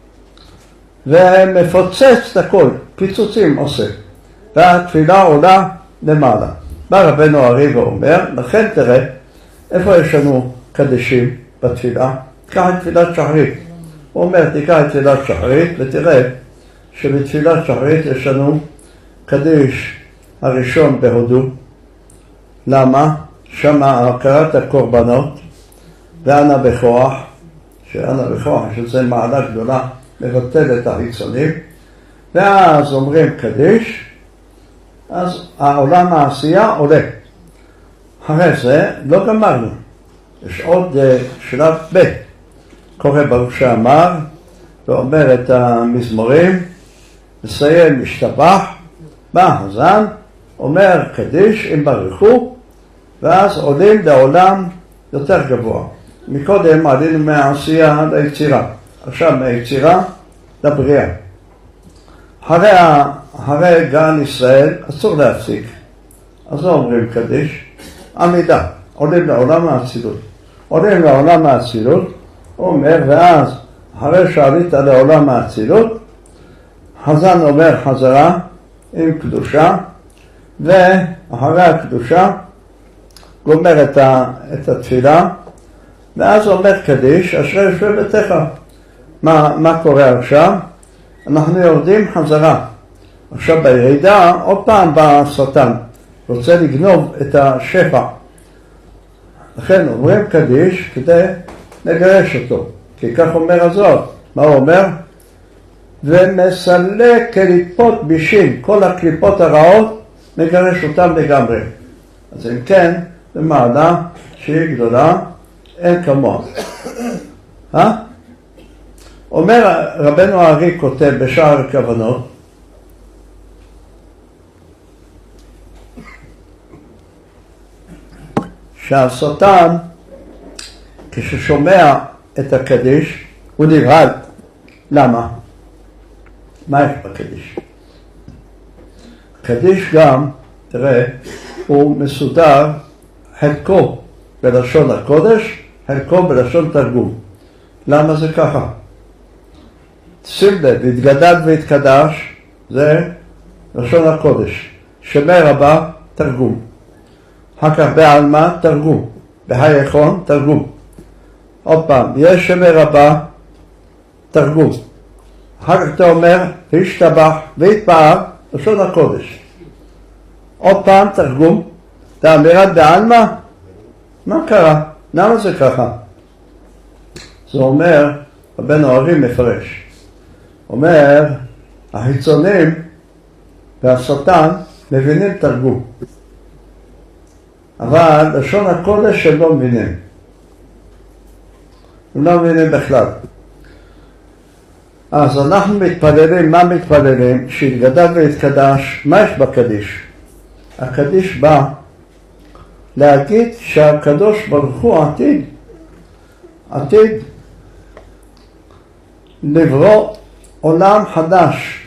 ומפוצץ את הכל, פיצוצים עושה. והתפילה עולה למעלה. בא רבנו ארי ואומר, לכן תראה, איפה יש לנו קדישים בתפילה? תיקח את תפילת שחרית. הוא אומר, תיקח את תפילת שחרית, ותראה שבתפילת שחרית יש לנו קדיש הראשון בהודו. למה? שם הכרת הקורבנות, ואנה בכוח, שאנה בכוח, שזה מעלה גדולה, מבטל את החיצונים, ואז אומרים קדיש, אז העולם העשייה עולה. אחרי זה לא גמרנו. יש עוד שלב ב', קורא ברוך שאמר, ואומר את המזמורים, מסיים משתבח, בא הזן, אומר קדיש אם ברכו, ואז עולים לעולם יותר גבוה. מקודם עלינו מהעשייה ליצירה, עכשיו מהיצירה לבריאה. אחרי גן ישראל אסור להפסיק, אז לא אומרים קדיש, עמידה, עולים לעולם האצילות. עולים לעולם האצילות, הוא אומר, ואז אחרי שעלית לעולם האצילות, חזן אומר חזרה עם קדושה, ואחרי הקדושה גומר את התפילה, ואז אומר קדיש, אשרי יושבי ביתך. מה קורה עכשיו? אנחנו יורדים חזרה. עכשיו בירידה, עוד פעם בא השטן, רוצה לגנוב את השפע. לכן אומרים קדיש כדי לגרש אותו. כי כך אומר הזוהר. מה הוא אומר? ומסלק קליפות בישין, כל הקליפות הרעות, מגרש אותם לגמרי. אז אם כן, במעלה שהיא גדולה, אין כמוה. אומר רבנו הארי כותב בשער הכוונות, שהשטן כששומע את הקדיש הוא נבהל. למה? מה יש בקדיש? קדיש גם, תראה, הוא מסודר חלקו בלשון הקודש, חלקו בלשון תרגום. למה זה ככה? שים לב, התגדל והתקדש, זה לשון הקודש. שמי רבה, תרגום. אחר כך בעלמא, תרגום. בהיכון, תרגום. עוד פעם, יש שמי רבה, תרגום. אחר כך אתה אומר, והשתבח והתפאר, לשון הקודש. עוד פעם תרגום, אתה אמירת בעלמא, מה קרה? למה זה ככה? זה אומר, רבנו ארי מפרש, אומר, החיצונים והשטן מבינים תרגום, אבל לשון הקודש הם לא מבינים. הם לא מבינים בכלל. אז אנחנו מתפללים, מה מתפללים? שיתגדל ויתקדש, מה יש בקדיש? הקדיש בא להגיד שהקדוש ברוך הוא עתיד לברוא עולם חדש.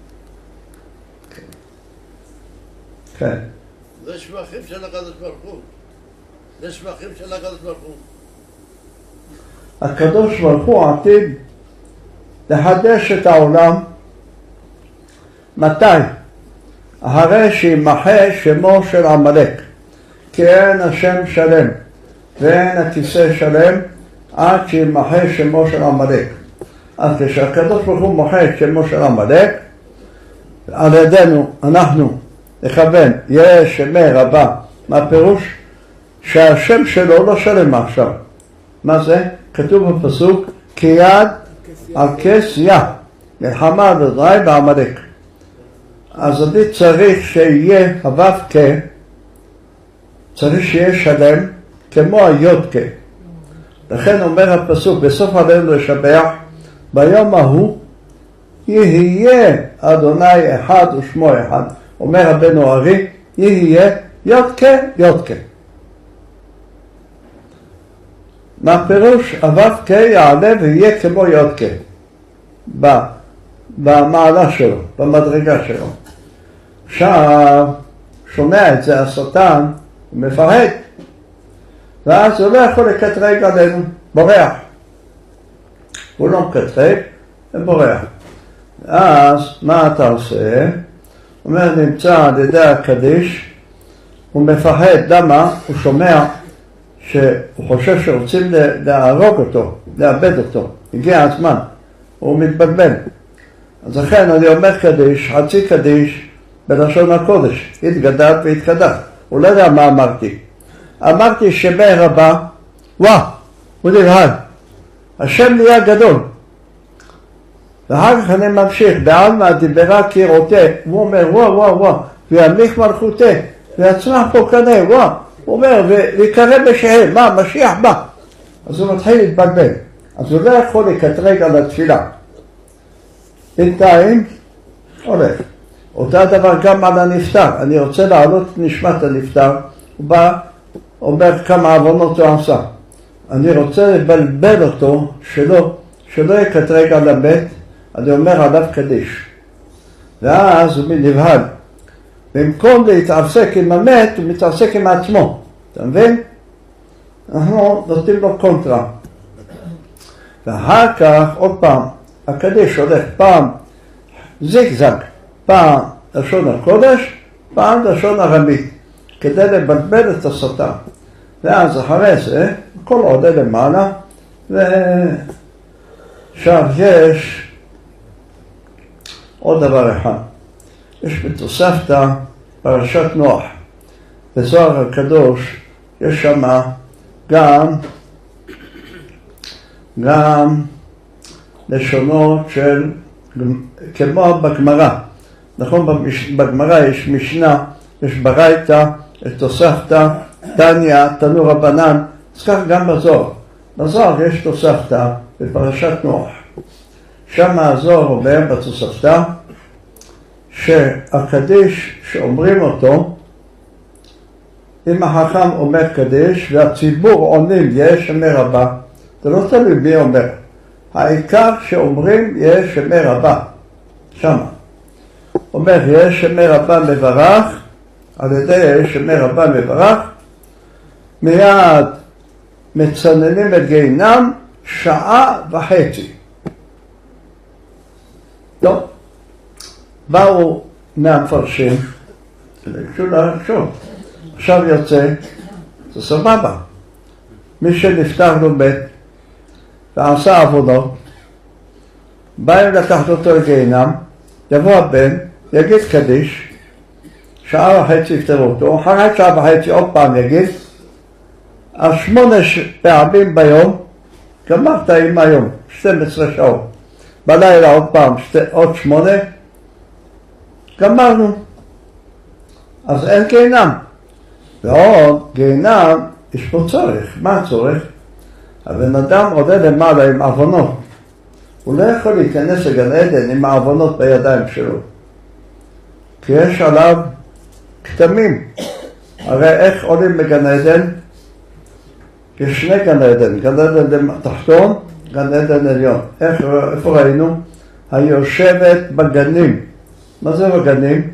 כן. זה שבחים של הקדוש ברוך הוא. זה שבחים של הקדוש ברוך הוא. הקדוש ברוך הוא עתיד לחדש את העולם. מתי? אחרי שימחה שמו של עמלק. כי אין השם שלם ואין הכיסא שלם עד שימחה שמו של עמלק. אז כשהקדוש ברוך הוא מוחה את שמו של עמלק, על ידינו אנחנו נכוון יהיה שמי רבה. מה פירוש? שהשם שלו לא שלם עכשיו. מה זה? כתוב בפסוק, כי יד על כס יד, מלחמה על אדוני בעמלק. אז אני צריך שיהיה הו"ק, צריך שיהיה שלם כמו הי"ק. לכן אומר הפסוק, בסוף עלינו לשבח, ביום ההוא יהיה אדוני אחד ושמו אחד. אומר רבנו ארי, יהיה י"ק. מה פירוש? הו"ק יעלה ויהיה כמו י"ק במעלה שלו, במדרגה שלו. עכשיו שומע את זה השטן, הוא מפחד, ואז הוא לא יכול לקטרג עלינו, בורח. הוא לא מקטרג, הוא בורח. אז מה אתה עושה? הוא אומר, נמצא על ידי הקדיש, הוא מפחד. למה? הוא שומע שהוא חושב שרוצים להרוג אותו, לאבד אותו. הגיע הזמן, הוא מתבלבל. אז לכן אני אומר קדיש, חצי קדיש בלשון הקודש, התגדל והתקדש. הוא לא יודע מה אמרתי. אמרתי שמי רבה, הוא נבהל. השם נהיה גדול. ואחר כך אני ממשיך, בעלמא דיברה כראותה, הוא אומר וואו, וימליך מלכותה, ויצמח פה קנה, הוא אומר, ויקרא בשהם, מה, משיח בא. אז הוא מתחיל להתבלבל. אז הוא לא יכול לקטרג על התפילה. בינתיים, הולך. אותה דבר גם על הנפטר. אני רוצה להעלות את נשמת הנפטר. הוא בא, אומר כמה עוונות הוא עשה. אני רוצה לבלבל אותו, שלא יקטרג על המת. אני אומר עליו קדיש. ואז הוא נבהל. במקום להתעסק עם המת, הוא מתעסק עם עצמו. אתה מבין? אנחנו נותנים לו קונטרה. ואחר כך, עוד פעם, הקדיש הולך פעם זיגזג, פעם לשון הקודש, פעם לשון הרמית, כדי לבלבל את השטן. ואז אחרי זה, הכל עולה למעלה, ועכשיו יש עוד דבר אחד. יש בתוספתא פרשת נוח. בזוהר הקדוש יש שם גם לשונות של, כמו בגמרא. נכון, בגמרא יש משנה, יש ברייתא, יש תוספתא, תניא, תנו רבנן. אז כך גם בזוהר. בזוהר יש תוספתא בפרשת נוח. שם הזוהר אומר בתוספתא, שהקדיש שאומרים אותו, אם החכם אומר קדיש והציבור עונים יש שמי רבה, זה לא תלוי מי אומר. העיקר שאומרים יש שמי רבה, שמה. אומר יש שמי רבה מברך, על ידי יש שמי רבה מברך, מיד מצננים את גיהינם 1.5 שעה. לא. באו מהמפרשים, עכשיו יוצא, זה סבבה. מי שנפטר לו מת ועשה עבודות, באים לקחת אותו לגיהינם, יבוא הבן, יגיד קדיש, שעה וחצי יפטרו אותו, אחרי שעה וחצי עוד פעם יגיד, אז 8 פעמים ביום, גמרת עם היום, 12 שעות. בלילה עוד פעם, עוד 8, גמרנו. אז אין גיהינם. ועוד גיהינם, יש פה צורך. מה הצורך? הבן אדם עולה למעלה עם עוונות. הוא לא יכול להיכנס לגן עדן עם העוונות בידיים שלו. כי יש עליו כתמים. הרי איך עולים בגן עדן? יש 2 גן עדן. גן עדן תחתון, גן עדן עליון. איפה ראינו? היושבת בגנים. מה זה בגנים?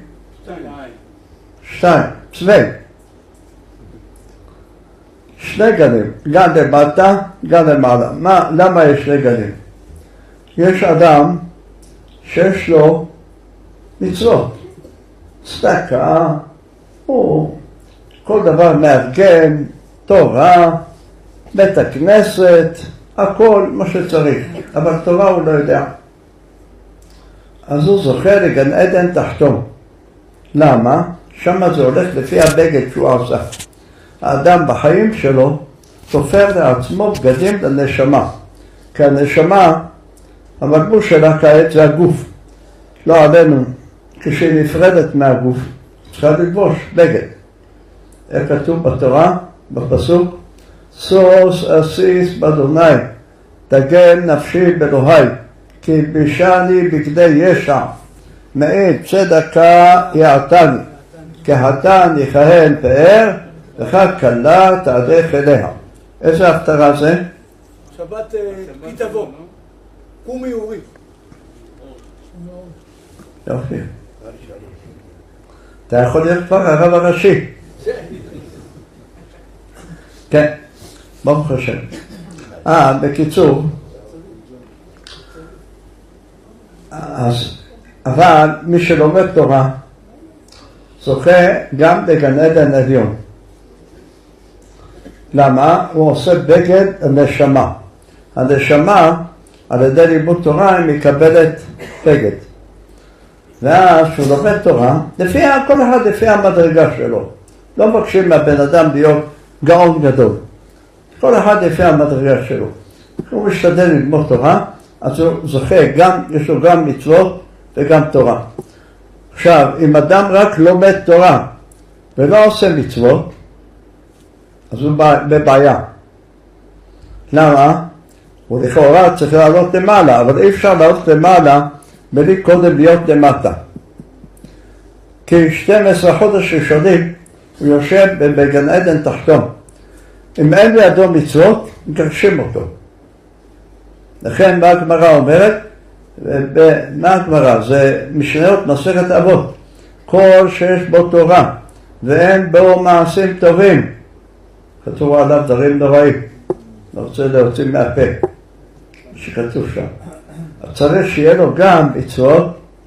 2. צווי. 2 גנים. גן למטה, גן למעלה. למה יש 2 גנים? יש אדם שיש לו מצוות. צדקה, הוא כל דבר מארגן, תורה, בית הכנסת, הכל מה שצריך. אבל תורה הוא לא יודע. אז הוא זוכה לגן עדן תחתון. למה? שם זה הולך לפי הבגד שהוא עשה. האדם בחיים שלו תופר לעצמו בגדים לנשמה. כי הנשמה, המגבוש שלה כעת זה הגוף. לא עלינו, כשהיא נפרדת מהגוף, צריכה ללבוש בגד. איך כתוב בתורה, בפסוק? סוס אסיס באדוני, תגן נפשי באלוהי, כי בישני בגדי ישע, מעיד צדקה יעתני, כהתן יכהן פאר, וכך כלה תעדך אליה. איזה הפטרה זה? שבת כי תבוא. קומי אורי. יופי. אתה יכול להיות כבר הרב הראשי. כן, ברוך השם. בקיצור, אבל מי שלומד תורה זוכה גם בגן עדן עליון. למה? הוא עושה בגד הנשמה. הנשמה, על ידי לימוד תורה, היא מקבלת בגד. ואז כשהוא לומד תורה, כל אחד לפי המדרגה שלו. לא מבקשים מהבן אדם להיות גאון גדול. כל אחד לפי המדרגה שלו. כשהוא משתדל ללמוד תורה, אז הוא זוכה יש לו גם מצוות וגם תורה. עכשיו, אם אדם רק לומד תורה ולא עושה מצוות, אז הוא בבעיה. למה? הוא לכאורה צריך לעלות למעלה, אבל אי אפשר לעלות למעלה בלי קודם להיות למטה. כי 12 חודש ראשונים הוא יושב בגן עדן תחתון. אם אין לידו מצוות, מגרשים אותו. לכן מה הגמרא אומרת? מה הגמרא? זה משניות מסכת אבות. כל שיש בו תורה ואין בו מעשים טובים, כתוב עליו דברים נוראים. לא רוצה להוציא מהפה שכתוב שם. צריך שיהיה לו גם מצוות,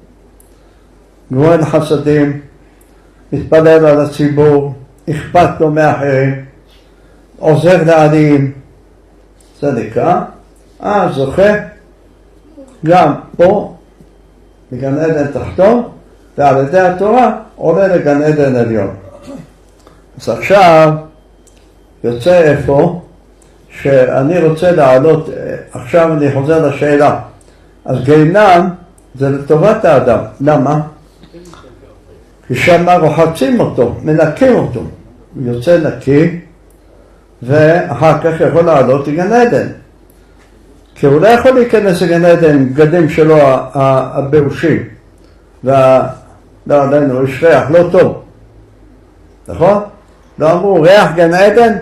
גואל חסדים, מתפלל על הציבור, אכפת לו מאחרים, עוזר לעניים. זה נקרא, זוכה גם פה בגן עדן תחתון, ועל ידי התורה עולה לגן עדן עליון. אז עכשיו יוצא איפה שאני רוצה לעלות, עכשיו אני חוזר לשאלה. אז גיהינם זה לטובת האדם. למה? כי שם רוחצים אותו, מנקים אותו. הוא יוצא נקי, ואחר כך יכול לעלות לגן עדן. כי הוא לא יכול להיכנס לגן עדן בגדים שלו הבאושים. לא עלינו, יש ריח לא טוב. נכון? לא אמרו ריח גן עדן?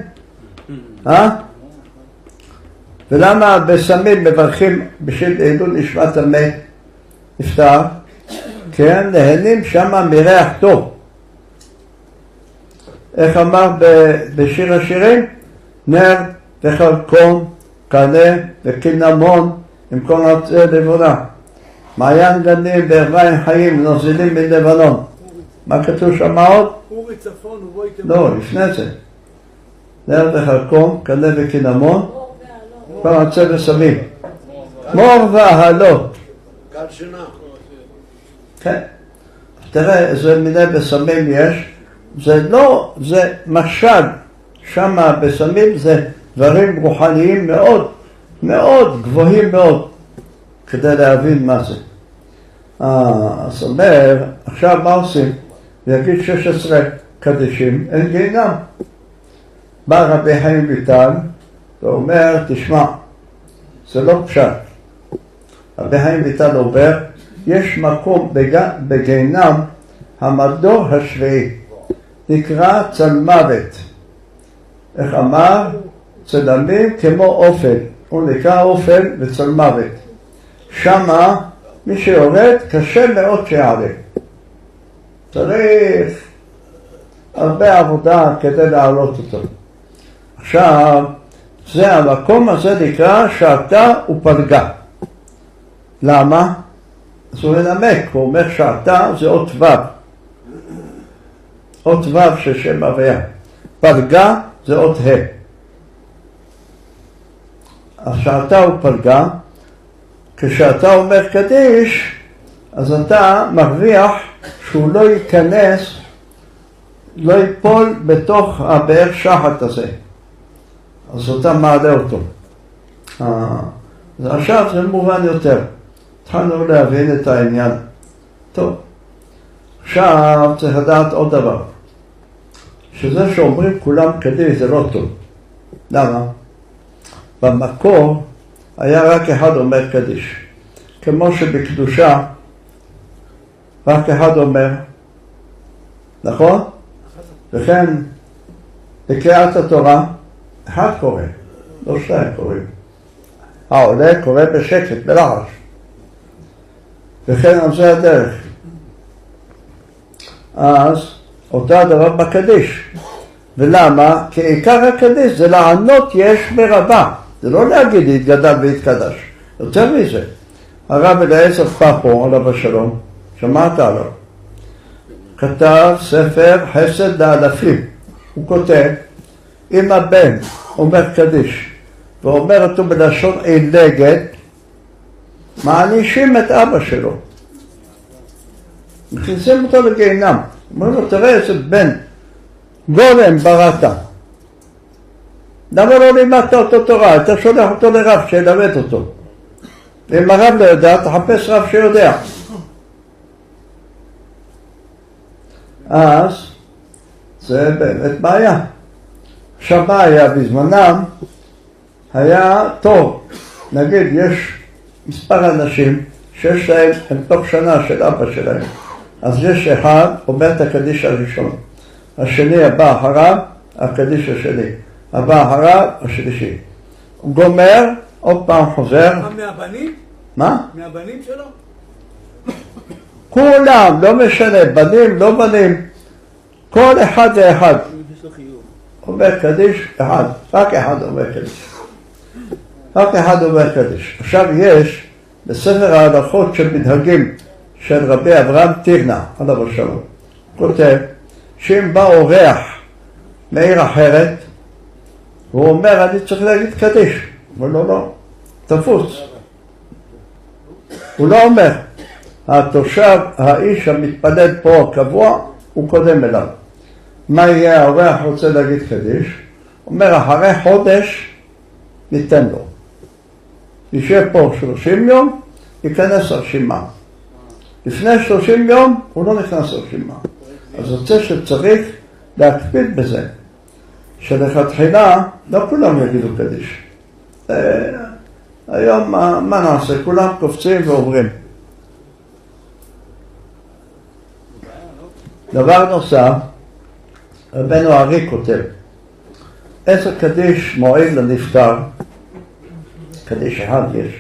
ולמה בסמים מברכים בשביל עילוי נשמת המת נפטר? כי הם נהנים שם מריח טוב. איך אמר בשיר השירים? נר וחלקום, קנה וקינמון עם כל עצי לבונה. מעיין גנים וערביים חיים נוזלים מלבנון. מה כתוב שם עוד? אורי צפון ובואי תמון. לא, לפני זה. נר וחלקום, קנה וקינמון, כל עצי וסמים. מור והלות. קהל שינה. כן. תראה איזה מיני בסמים יש. זה לא, זה משל. שמה בסמים זה דברים רוחניים מאוד, מאוד גבוהים מאוד, כדי להבין מה זה. אז אומר, עכשיו מה עושים? יגיד 16 קדישים, אין גיהינום. בא רבי חיים ויטל ואומר, תשמע, זה לא פשט. רבי חיים ויטל אומר, יש מקום בגיהינום, המדור השביעי, נקרא צל מוות. איך אמר? צלמים כמו אופל, הוא נקרא אופל וצל מוות. שמה מי שיורד קשה מאוד שיעלה. צריך הרבה עבודה כדי להעלות אותו. עכשיו, זה המקום הזה נקרא שעתה ופלגה. למה? אז הוא מנמק, הוא אומר שעתה זה אות ו'. אות ו' של שם הוויה. פלגה זה אות ה'. אז שעתה ופלגה, כשאתה אומר קדיש, אז אתה מרוויח שהוא לא ייכנס, לא ייפול בתוך הבאר שחת הזה. אז אתה מעלה אותו. אז עכשיו זה מובן יותר. התחלנו להבין את העניין. טוב. עכשיו צריך לדעת עוד דבר. שזה שאומרים כולם קדיש זה לא טוב. למה? במקור היה רק אחד אומר קדיש. כמו שבקדושה רק אחד אומר. נכון? וכן בקריאת התורה אחד קורא, לא שניים קוראים. העולה קורא בשקט, בלחש. וכן על זה הדרך. אז אותה דבר בקדיש. ולמה? כי עיקר הקדיש זה לענות יש מרבה. זה לא להגיד התגדל והתקדש. יותר מזה. הרב אליעזר פפו עליו השלום, שמעת עליו, כתב ספר חסד לאלפים. הוא כותב, אם הבן אומר קדיש ואומר אותו בלשון עילגת, מענישים את אבא שלו. מכניסים אותו לגיהינום. אומרים לו, תראה איזה בן גולם בראת. למה לא לימדת אותו תורה? אתה שולח אותו לרב שילמד אותו. ואם הרב לא יודע, תחפש רב שיודע. אז זה באמת בעיה. עכשיו מה היה בזמנם? היה טוב. נגיד יש מספר אנשים שיש להם תוך שנה של אבא שלהם. אז יש אחד אומר את הקדיש הראשון. השני הבא אחריו, הקדיש השני. הבא אחריו, השלישי. הוא גומר, עוד פעם חוזר. מהבנים? מה? מהבנים שלו? כולם, לא משנה, בנים, לא בנים. כל אחד זה אחד. אומר קדיש, אחד. רק אחד אומר קדיש. רק אחד אומר קדיש. עכשיו יש בספר ההלכות של מנהגים של רבי אברהם טיגנה, עליו השלום, כותב שאם בא אורח מעיר אחרת, הוא אומר אני צריך להגיד קדיש. הוא אומר לא, תפוס. הוא לא אומר. התושב, האיש המתפלל פה הקבוע, הוא קודם אליו. מה יהיה? האורח רוצה להגיד קדיש. אומר אחרי חודש ניתן לו. יישב פה 30 יום, ייכנס לרשימה. לפני 30 יום הוא לא נכנס לרשימה. אז רוצה שצריך להקפיד בזה. שלכתחילה לא כולם יגידו קדיש. היום מה נעשה? כולם קופצים ואומרים. דבר נוסף, רבנו ארי כותב, איזה קדיש מועיל לנפטר, קדיש אחד יש,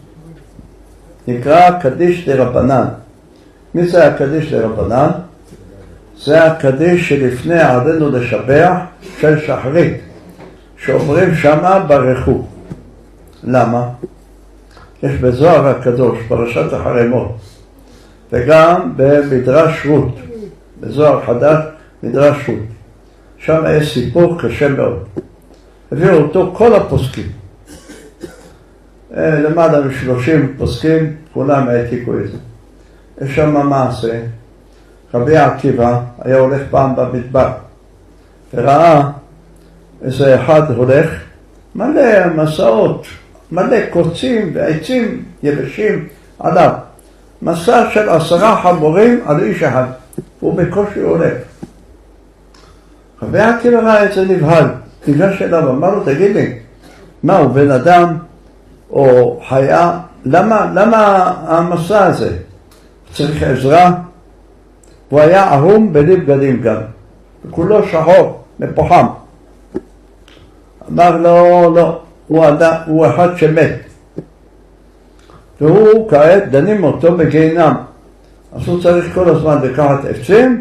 נקרא קדיש דרבנן. מי זה הקדיש דרבנן? זה הקדיש שלפני עלינו לשבח של שחרית, שאומרים שמה ברכו. למה? יש בזוהר הקדוש, פרשת החרמות, וגם במדרש רות, בזוהר חדש, מדרש רות. שם יש סיפור קשה מאוד. הביאו אותו כל הפוסקים. למעלה מ30 פוסקים, כולם העתיקו את זה. יש שם מעשה, רבי עקיבא היה הולך פעם במדבר, וראה איזה אחד הולך, מלא מסעות, מלא קוצים ועצים יבשים עליו. מסע של 10 חמורים על איש אחד, הוא בקושי הולך. רבי עקיבא ראה את זה נבהל, ניגש אליו, אמר לו, תגיד לי, מה הוא בן אדם או חיה? למה המסע הזה? צריך עזרה? הוא היה ערום בלי בגדים גם, וכולו שחור, מפוחם. אמר לו, לא, הוא אחד שמת. והוא כעת דנים אותו בגיהינום. אז הוא צריך כל הזמן לקחת עצים,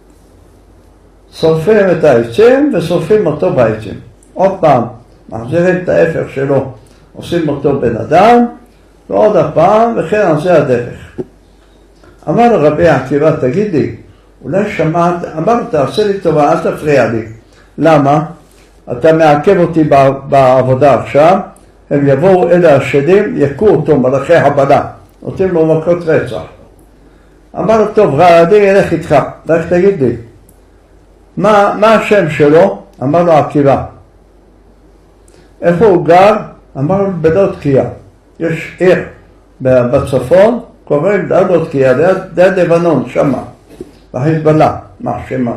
שורפים את העצים ושורפים אותו בעצים. עוד פעם, מחזירים את ההפך שלו, עושים אותו בן אדם, ועוד הפעם, וכן על זה הדרך. אמר לו רבי עקיבא, תגיד לי, אולי שמעת, אמר, תעשה לי טובה, אל תפריע לי. למה? אתה מעכב אותי בעבודה עכשיו, הם יבואו אלה השדים, יכו אותו מלאכי הבלה, נותנים לו מכות רצח. אמר לו, טוב, אני אלך איתך, רק תגיד לי, מה השם שלו? אמר לו עקיבא. איפה הוא גר? אמר לו בלודקיה. יש עיר בצפון, קוראים לודקיה, ליד לבנון, שמה, בחיזבאללה, מה שמה.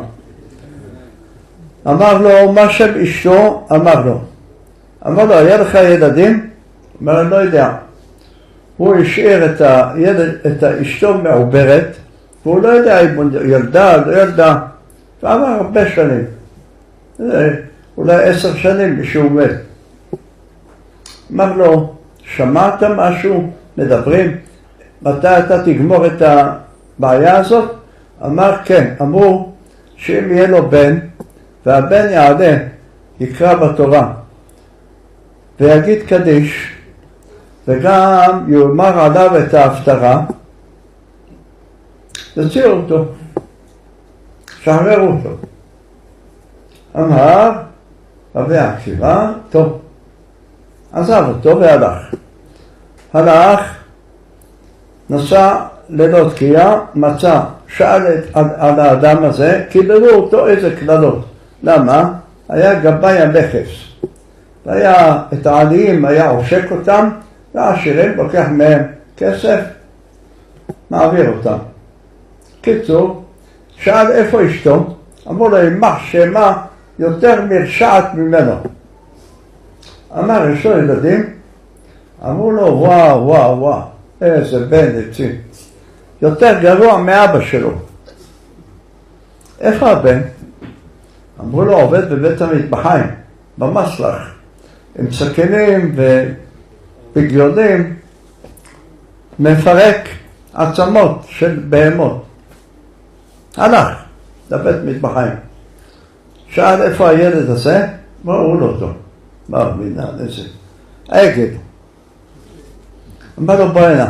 אמר לו, מה שם אשתו? אמר לו, היה לך ילדים? אמר לו, לא יודע. הוא השאיר את אשתו מעוברת, והוא לא יודע אם הוא ילדה, לא ילדה. ועבר הרבה שנים. אולי 10 שנים משהו מת. אמר לו, שמעת משהו? מדברים? מתי אתה תגמור את הבעיה הזאת? אמר כן. אמרו שאם יהיה לו בן, והבן יעלה, יקרא בתורה, ויגיד קדיש, וגם יאמר עליו את ההפטרה, תוציאו אותו, שחררו אותו. אמר רבי עקיבא, טוב, עזב אותו והלך, נסע ללודקיה, מצא, שאל על האדם הזה, קיבלו אותו איזה כללות. למה? היה גבאי המכס. היה את העניים, היה עושק אותם, והעשירים לוקח מהם כסף, מעביר אותם. קיצור, שאל איפה אשתו? אמרו לו, יימח שמה יותר מרשעת ממנו. אמר, יש לו ילדים? אמרו לו, וואו, איזה בן עצים. יותר גרוע מאבא שלו. איפה הבן? אמרו לו, עובד בבית המטבחיים, במסלח, עם סכינים ובגיונים, מפרק עצמות של בהמות. הלך לבית מטבחיים. שאל איפה הילד הזה? ראו לו אותו. מה מינה, איזה עגל. אמר לו, בוא הנה.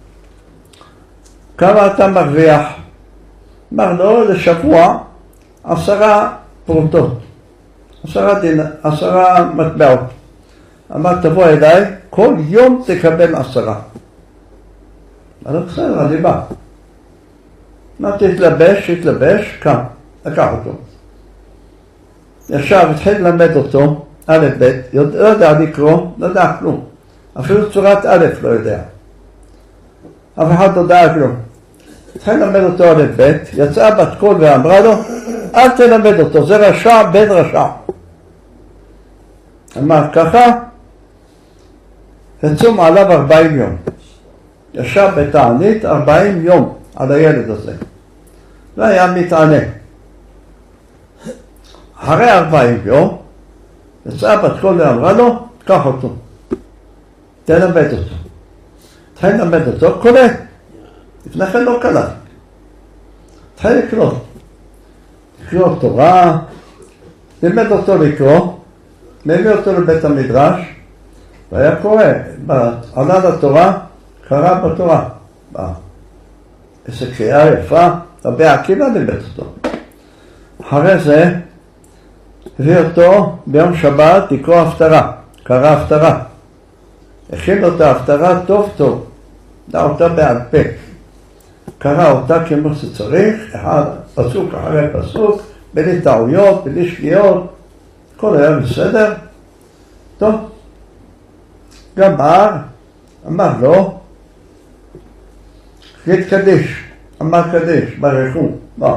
כמה אתה מרוויח? אמר לו, לשבוע 10 פרוטות, 10 מטבעות. אמר, תבוא אליי, כל יום תקבל 10. אמר לו, בסדר, אני בא. אמר, תתלבש, קם, לקח אותו. ישב, התחיל ללמד אותו, א' ב', לא יודע לקרוא, לא יודע כלום. אפילו צורת א' לא יודע. אף אחד לא יודע כלום. התחיל ללמד אותו א' ב', יצאה בת קול ואמרה לו, אל תלמד אותו, זה רשע בן רשע. אמר ככה, יצאו מעליו 40 יום. ישב בתענית 40 יום על הילד הזה. והיה מתענה. אחרי 40 יום, יצאה בת קול ואמרה לו, קח אותו. תלמד אותו. התחיל ללמד אותו, קולט. לפני כן לא קלט. התחיל לקרוא תורה, לימד אותו לקרוא, מביא אותו לבית המדרש, והיה קורא, עלה לתורה, קרא בתורה. איזו קריאה יפה, רבי עקיבא לימד אותו. אחרי זה, הביא אותו ביום שבת לקרוא הפטרה, קרא הפטרה. הכין לו את ההפטרה טוב טוב, דע אותה בעל פה, קרא אותה כמו שצריך, אחד פסוק אחרי פסוק, בלי טעויות, בלי שגיאות, הכל היה בסדר. טוב, גמר, אמר לו, חית קדיש, אמר קדיש, ברכו, בא.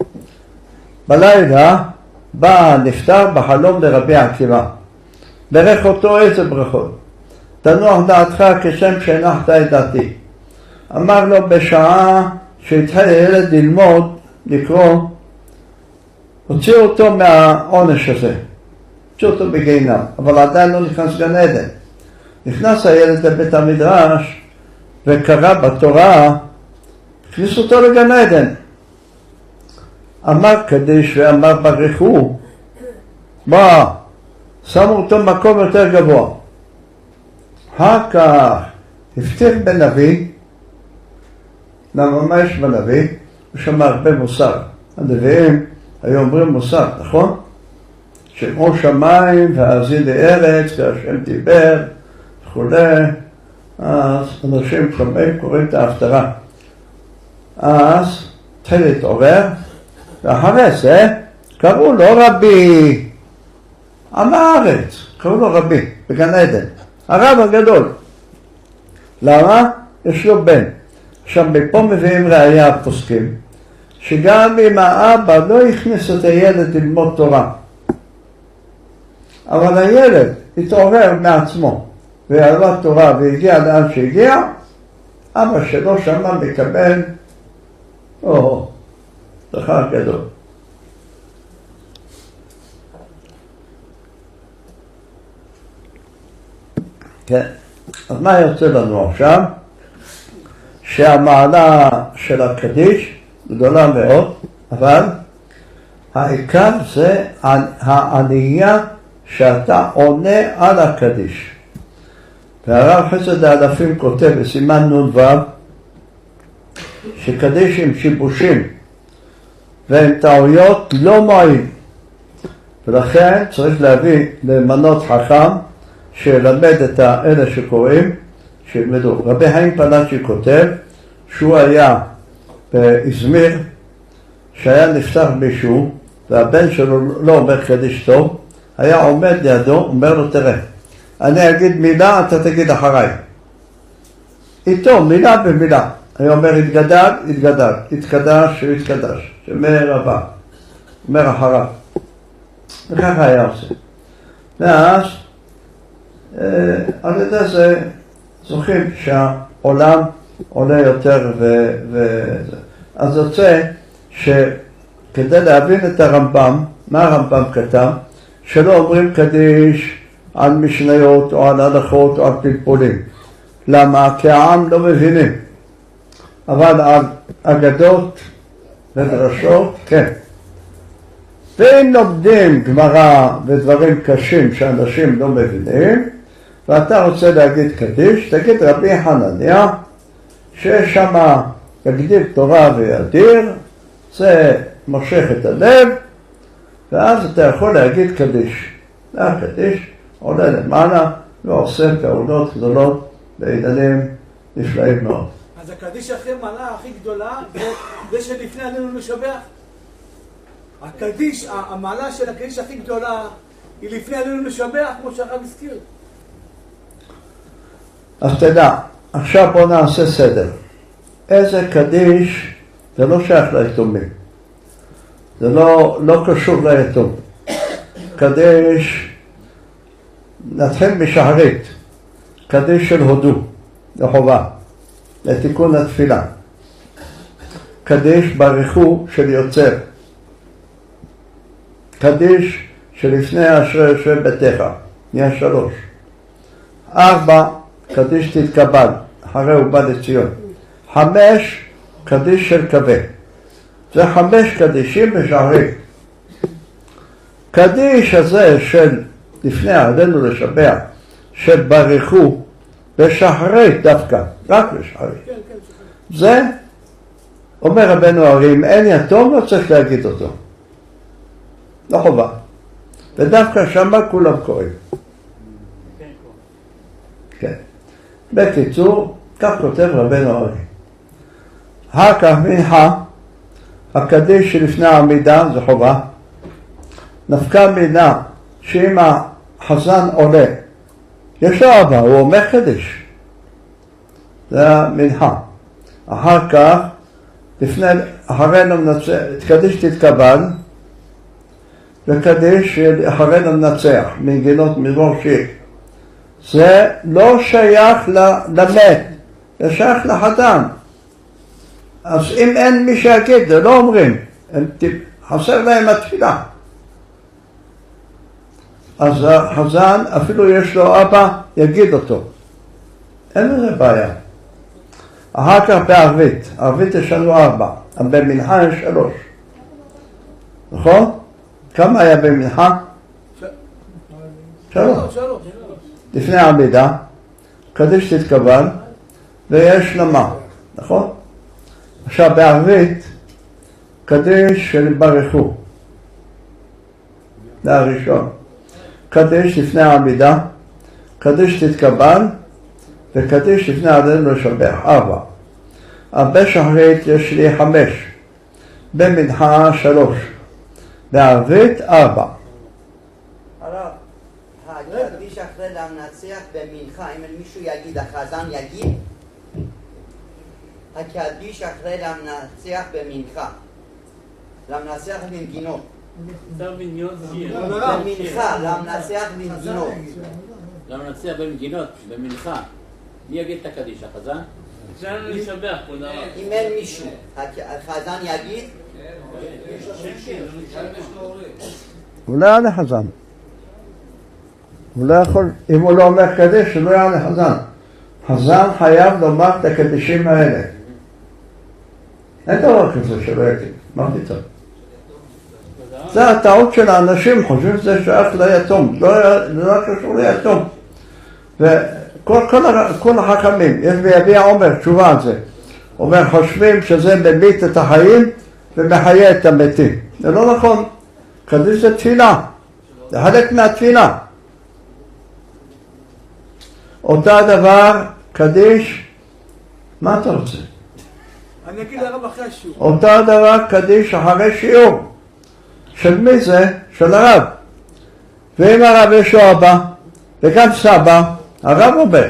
בלילה בא נפטר בחלום לרבי עקיבא, ברך אותו איזה ברכות, תנוח דעתך כשם שהנחת את דעתי. אמר לו בשעה שהתחיל הילד ללמוד, לקרוא, הוציאו אותו מהעונש הזה, הוציאו אותו בגיהינום, אבל עדיין לא נכנס גן עדן. נכנס הילד לבית המדרש וקרא בתורה, הכניס אותו לגן עדן. אמר קדיש ואמר ברכו, בא, שמו אותו מקום יותר גבוה. אחר כך הבטיח בנביא, למה יש בנביא? הוא שמע הרבה מוסר. הנביאים היו אומרים מוסר, נכון? שמו שמיים והאזין לארץ, כשהשם דיבר וכו'. אז אנשים שומעים קוראים את ההפטרה. אז התחיל להתעורר, ואחרי זה קראו לו רבי, עם הארץ, קראו לו רבי, בגן עדן, הרב הגדול. למה? יש לו בן. עכשיו מפה מביאים ראיה הפוסקים, שגם אם האבא לא הכניס את הילד ללמוד תורה, אבל הילד התעורר מעצמו, וילמד תורה והגיע לאן שהגיע, אבא שלו שמה מקבל, זכר גדול. כן, אז מה יוצא לנו עכשיו? שהמעלה של הקדיש גדולה מאוד, אבל העיקר זה הענייה שאתה עונה על הקדיש. והרב חסד האלפים כותב בסימן נ"ו שקדיש עם שיבושים ועם טעויות לא מועיל, ולכן צריך למנות חכם שילמד את אלה שקוראים, שילמדו. רבי חיים פלאצ'י כותב שהוא היה באזמיר, שהיה נפטר מישהו והבן שלו לא אומר קדיש טוב, היה עומד לידו, אומר לו תראה, אני אגיד מילה, אתה תגיד אחריי. איתו מילה במילה. אני אומר התגדל, התגדל, התקדש, התקדש, שמר הבא, אומר אחריו. וככה היה עושה. ואז על ידי זה זוכים שהעולם עולה יותר אז יוצא שכדי להבין את הרמב"ם, מה הרמב"ם כתב? שלא אומרים קדיש על משניות או על הלכות או על פלפולים. למה? כי העם לא מבינים. אבל על אגדות ודרשות, כן. ואם לומדים גמרא ודברים קשים שאנשים לא מבינים, ואתה רוצה להגיד קדיש, תגיד רבי חנניה, שיש שם יגדיר תורה וידיר, זה מושך את הלב, ואז אתה יכול להגיד קדיש. והקדיש עולה למעלה ועושה פעולות גדולות בעניינים נפלאים מאוד. אז הקדיש הכי מעלה הכי גדולה זה שלפני עלינו לשבח. הקדיש, המעלה של הקדיש הכי גדולה היא לפני עלינו לשבח, כמו שהרב הזכיר. אז תדע, עכשיו בוא נעשה סדר. איזה קדיש זה לא שייך ליתומים. זה לא קשור ליתום. קדיש, נתחיל משחרית. קדיש של הודו, לחובה, לתיקון התפילה. קדיש ברכו של יוצר. קדיש שלפני אשרי יושב ביתך, נהיה 3. 4, קדיש תתקבל, אחרי הוא בא לציון. 5, קדיש של קווה. זה 5 קדישים בשערים. קדיש הזה של לפני עלינו לשבח, של ברכו, בשחרית דווקא, רק בשחרית. זה, אומר רבנו הרי, אם אין יתום לא צריך להגיד אותו. לא חובה. ודווקא שמה כולם קוראים. כן. בקיצור, כך כותב רבנו ארי. אחר כך מנחה, הקדיש שלפני העמידה, זה חובה. נפקא מינה, שאם החזן עולה, יש לו אבא, הוא אומר קדיש. זה המנחה. אחר כך, אחרינו קדיש תתקבל, וקדיש אחרינו נצח, מנגינות מזמור שיר. זה לא שייך למת, זה שייך לחתן. אז אם אין מי שיגיד, זה לא אומרים, חסר להם התפילה. אז החזן, אפילו יש לו אבא, יגיד אותו. אין לזה בעיה. אחר כך בערבית, ערבית יש לנו 4, במנחה יש 3. נכון? כמה היה במנחה? 3. לפני העמידה, קדיש תתקבל, ויש נמה, נכון? עכשיו בערבית, קדיש של ברכו. זה הראשון. קדיש לפני העמידה, קדיש תתקבל, וקדיש לפני עלינו לשבח, 4. בשחרית יש לי 5, במנחה 3, בערבית 4. הרב, הקדיש אחרי למנצח במנחה, אם מישהו יגיד, החזן יגיד, הקדיש אחרי למנצח במנחה, למנצח במנגינות. במנחה, למנצח במנגינות. למנצח במנגינות, במנחה. מי יגיד את הקדיש, החזן? אם אין מישהו, החזן יגיד? הוא לא יענה חזן. הוא לא יכול, אם הוא לא אומר קדיש, הוא לא יענה חזן. חזן חייב לומר את הקדישים האלה. אין דבר כזה שלא יגיד. מה פתאום? זה הטעות של האנשים, חושבים שזה שייך ליתום. זה לא קשור ליתום. כל החכמים, יש ביביע עומר תשובה על זה. אומר, חושבים שזה ממית את החיים ומחיה את המתים. זה לא נכון. קדיש זה תפילה. זה חלק מהתפילה. אותה דבר, קדיש, מה אתה רוצה? אני אגיד לרב אחרי השיעור. אותה דבר, קדיש אחרי שיעור. של מי זה? של הרב. ואם הרב יש לו אבא, וגם סבא, הרב אומר.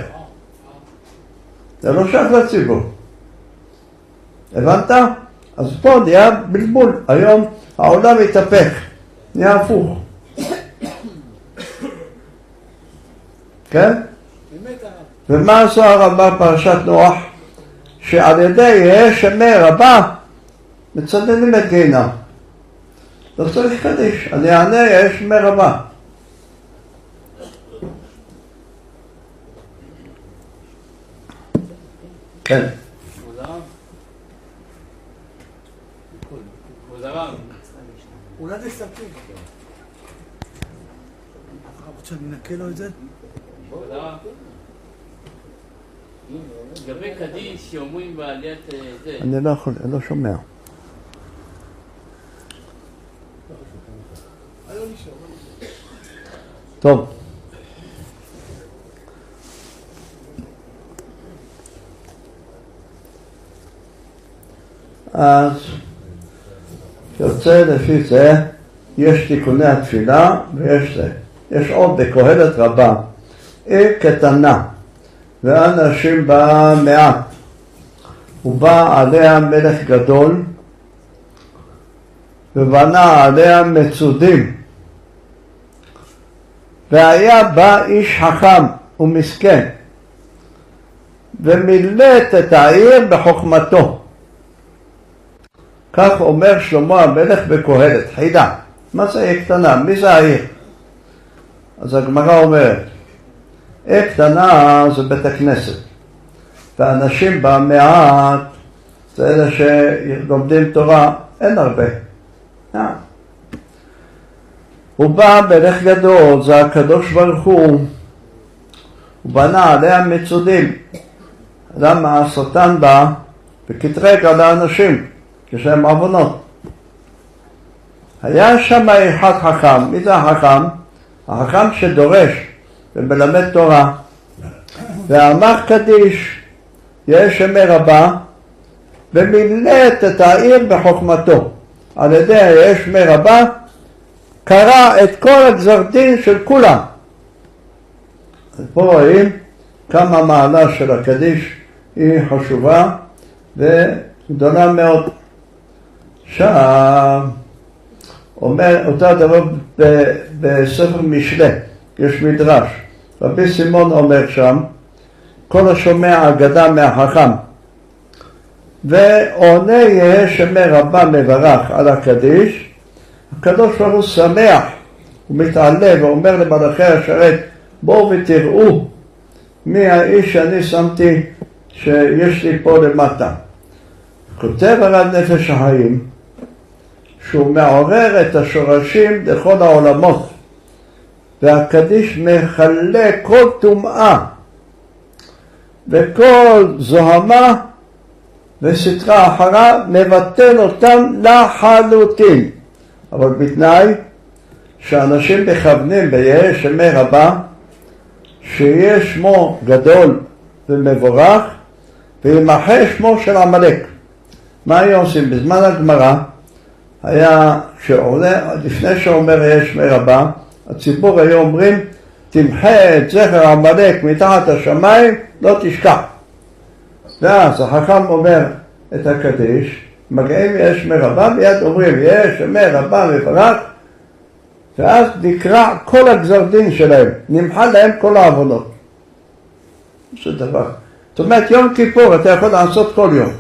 זה לא שייך לציבור. הבנת? אז פה נהיה בלבול. היום העולם מתהפך. נהיה הפוך. כן? ומה עשו הרב בפרשת נוח? שעל ידי יהיה שמי רבה מצדדים את גיהנם. לא צריך קדיש. אני אענה יהיה שמי רבה. כן. אולי תסתכל. רוצה לנקה לו את זה? לגבי קדיש שאומרים בעליית זה. אני לא יכול, אני לא שומע. טוב. אז יוצא לפי זה, יש תיקוני התפילה ויש זה. יש עוד בקהלת רבה, עיר קטנה, ואנשים בה מעט. ובא עליה מלך גדול, ובנה עליה מצודים. והיה בה איש חכם ומסכן, ומילט את העיר בחוכמתו. כך אומר שלמה המלך בקהלת, חידה. מה זה עיר קטנה? מי זה העיר? אז הגמרא אומרת, עיר קטנה זה בית הכנסת, ואנשים בה מעט, זה אלה שלומדים תורה, אין הרבה. הוא בא מלך גדול, זה הקדוש ברוך הוא בנה עליה מצודים. למה השטן בא וקטרג על האנשים יש להם עוונות. היה שם אחד חכם. מי זה החכם? החכם שדורש ומלמד תורה ואמר קדיש, יש שמי רבה, ומילאת את העיר בחוכמתו. על ידי יש שמי רבה, קרא את כל הגזר דין של כולם. אז פה רואים כמה המעלה של הקדיש היא חשובה וגדולה מאוד. שם אומר אותה דבר בספר משלי, יש מדרש. רבי סימון אומר שם, כל השומע אגדה מהחכם, ועונה יהיה שמי רבה מברך על הקדיש, הקדוש ברוך הוא שמח, הוא מתעלה ואומר למלאכי השרת, בואו ותראו מי האיש שאני שמתי שיש לי פה למטה. כותב הרב נפש החיים שהוא מעורר את השורשים לכל העולמות, והקדיש מחלה כל טומאה וכל זוהמה וסתרה אחרה, מבטל אותם לחלוטין, אבל בתנאי שאנשים מכוונים ביהיה שמי רבה שיהיה שמו גדול ומבורך וימחה שמו של עמלק. מה היו עושים? בזמן הגמרא היה, לפני שאומר יהיה שמי רבה, הציבור היו אומרים, תמחה את זכר עמלק מתחת השמיים, לא תשכח. ואז החכם אומר את הקדיש, מגיעים יהיה שמי רבה, מיד אומרים יהיה שמי רבה מברך, ואז נקרא כל הגזר דין שלהם, נמחה להם כל העוונות. זה דבר. זאת אומרת, יום כיפור אתה יכול לעשות כל יום.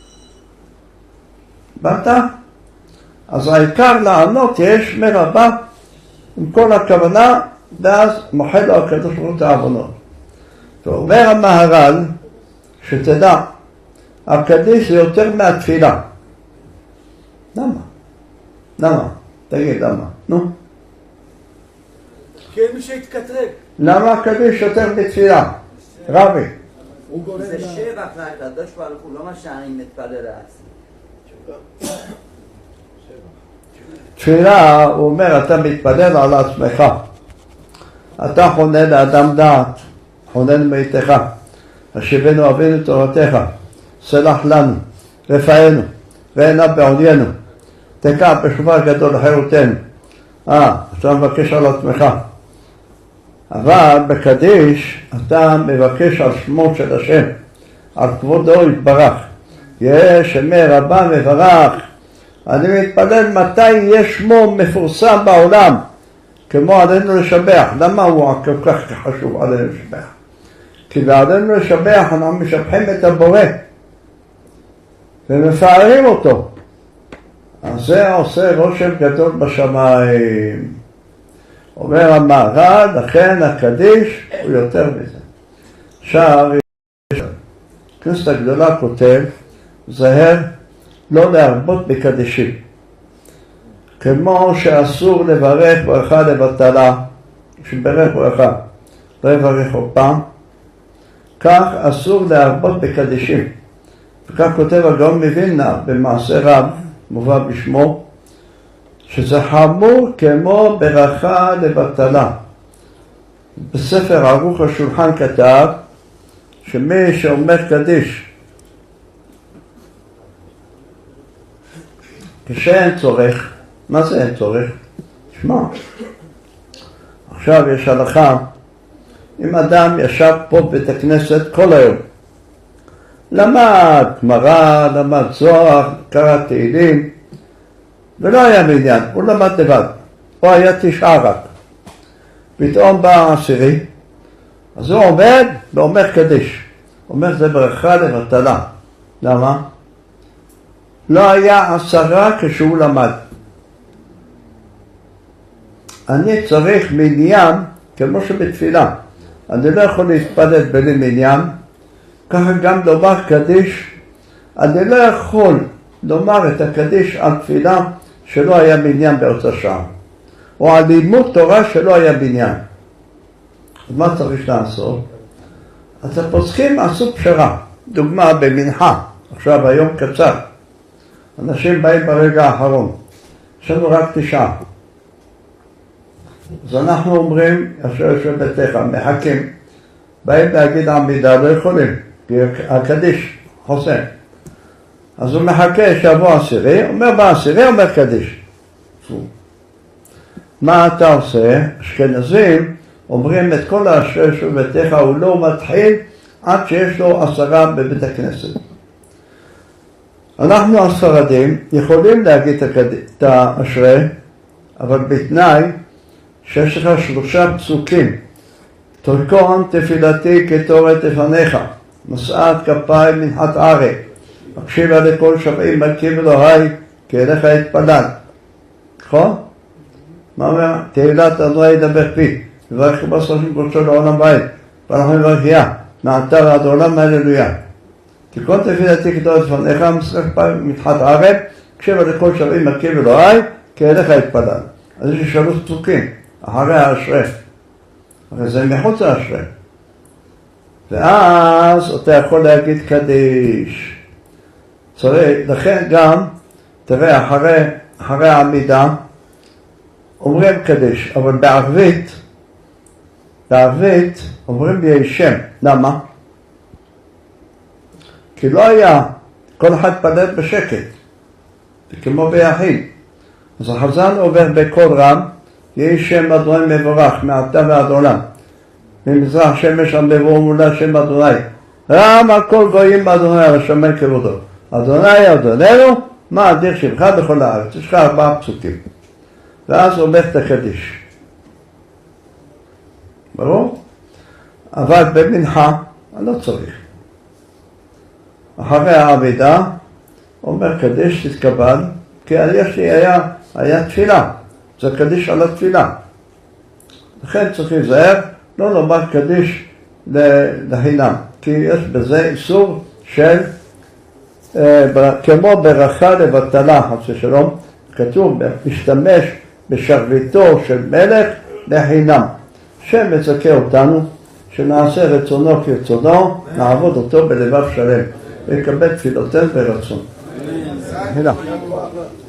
באת? אז העיקר לענות יש שמי רבה עם כל הכוונה, ואז מוחל לו הקדוש ברוך הוא את העוונות. ואומר המהר"ל, שתדע, הקדיש זה יותר מהתפילה. למה? למה? תגיד למה. נו. כי אין מי שיתקטרג. למה הקדיש יותר מתפילה? רבי. זה שבח לקדוש ברוך הוא, לא מה שאני מתפלל לעצמי. תפילה, הוא אומר, אתה מתפלל על עצמך. אתה חונן לאדם דעת, חונן ביתך. השיבנו אבינו תורתך, סלח לנו, רפאנו, ועינה בעוליינו. תקע בשופר גדול לחירותנו. אתה מבקש על עצמך. אבל בקדיש אתה מבקש על שמו של השם, על כבודו יתברך. יש שמי רבה מברך. אני מתפלל מתי יש שמו מפורסם בעולם, כמו עלינו לשבח. למה הוא כל כך חשוב עלינו לשבח? כי בעלינו לשבח אנחנו משבחים את הבורא ומפארים אותו. אז זה עושה רושם גדול בשמיים. אומר המהר"ל, לכן הקדיש הוא יותר מזה. עכשיו, הכנסת הגדולה כותב, זהר לא להרבות בקדישים. כמו שאסור לברך ברכה לבטלה, שברך ברכה לא יברך עוד פעם, כך אסור להרבות בקדישים. וכך כותב הגאון מווילנה במעשה רב, מובא בשמו, שזה חמור כמו ברכה לבטלה. בספר ערוך השולחן כתב שמי שאומר קדיש כשאין צורך, מה זה אין צורך? שמע, עכשיו יש הלכה, אם אדם ישב פה בבית הכנסת כל היום, למד גמרא, למד זוהר, קרא תהילים, ולא היה מעניין, הוא למד לבד, הוא היה 9 רק. פתאום בא העשירי, אז הוא עומד ואומר קדיש. אומר זה ברכה לבטלה. למה? לא היה 10 כשהוא למד. אני צריך מניין, כמו שבתפילה. אני לא יכול להתפלל בלי מניין, ככה גם לומר קדיש, אני לא יכול לומר את הקדיש על תפילה שלא היה מניין באותה שעה, או על לימוד תורה שלא היה מניין. אז מה צריך לעשות? אז הפוסקים עשו פשרה, דוגמה במנחה, עכשיו היום קצר, אנשים באים ברגע האחרון, יש לנו רק 9. אז אנחנו אומרים, אשר יושב ביתך, מחכים, באים להגיד עמידה, לא יכולים, כי הקדיש חוסם. אז הוא מחכה שיבוא עשירי, אומר בעשירי, אומר קדיש. מה אתה עושה? אשכנזים אומרים את כל האשרי שובתך, הוא לא מתחיל עד שיש לו 10 בבית הכנסת. אנחנו הספרדים יכולים להגיד את האשרי, אבל בתנאי שיש לך 3 פסוקים. תרכון תפילתי כתורת לפניך, משאת כפיים מנחת ארץ, מקשיבה לכל שבעים מרכיב אלוהי, כי אליך אתפלל. נכון? מה אומר? תהילת אדוני ידבר פי, וברך בסרשים קודשו לעולם בית, ואנחנו נברכיה, מעתה ועד עולם הללויה. תרכון תפילתי כתורת לפניך, משאת כפיים מנחת ארץ, מקשיבה לכל שבעים מרכיב אלוהי, כי אליך אתפלל. אז יש 3 פסוקים, אחרי האשרי. אבל זה מחוץ לאשרי. ואז אתה יכול להגיד קדיש. לכן גם, תראה, אחרי העמידה, אומרים קדיש, אבל בערבית אומרים יהי שם. למה? כי לא היה, כל אחד פלל בשקט, כמו ביחיד. אז החזן עובר בקול רם, יהי שם אדוני מבורך, מעתה ועד עולם. ממזרח שמש המבוא מולה שם אדוני. רם על כל גויים אדוני על השמי כבודו. אדוני אדוננו, מה אדיר שמך בכל הארץ. יש לך 4 פסוקים. ואז הולך את הקדיש. ברור? אבל במנחה, אני לא צריך. אחרי העמידה, אומר קדיש תתקבל, כי יש לי היה תפילה. זה קדיש על התפילה. לכן צריך להיזהר, לא לומר קדיש לחינם, כי יש בזה איסור של, כמו ברכה לבטלה, חס ושלום, כתוב, משתמש בשרביטו של מלך לחינם. שמזכה אותנו, שנעשה רצונו כרצונו, נעבוד אותו בלבב שלם, ויקבל תפילותינו ברצון. הנה.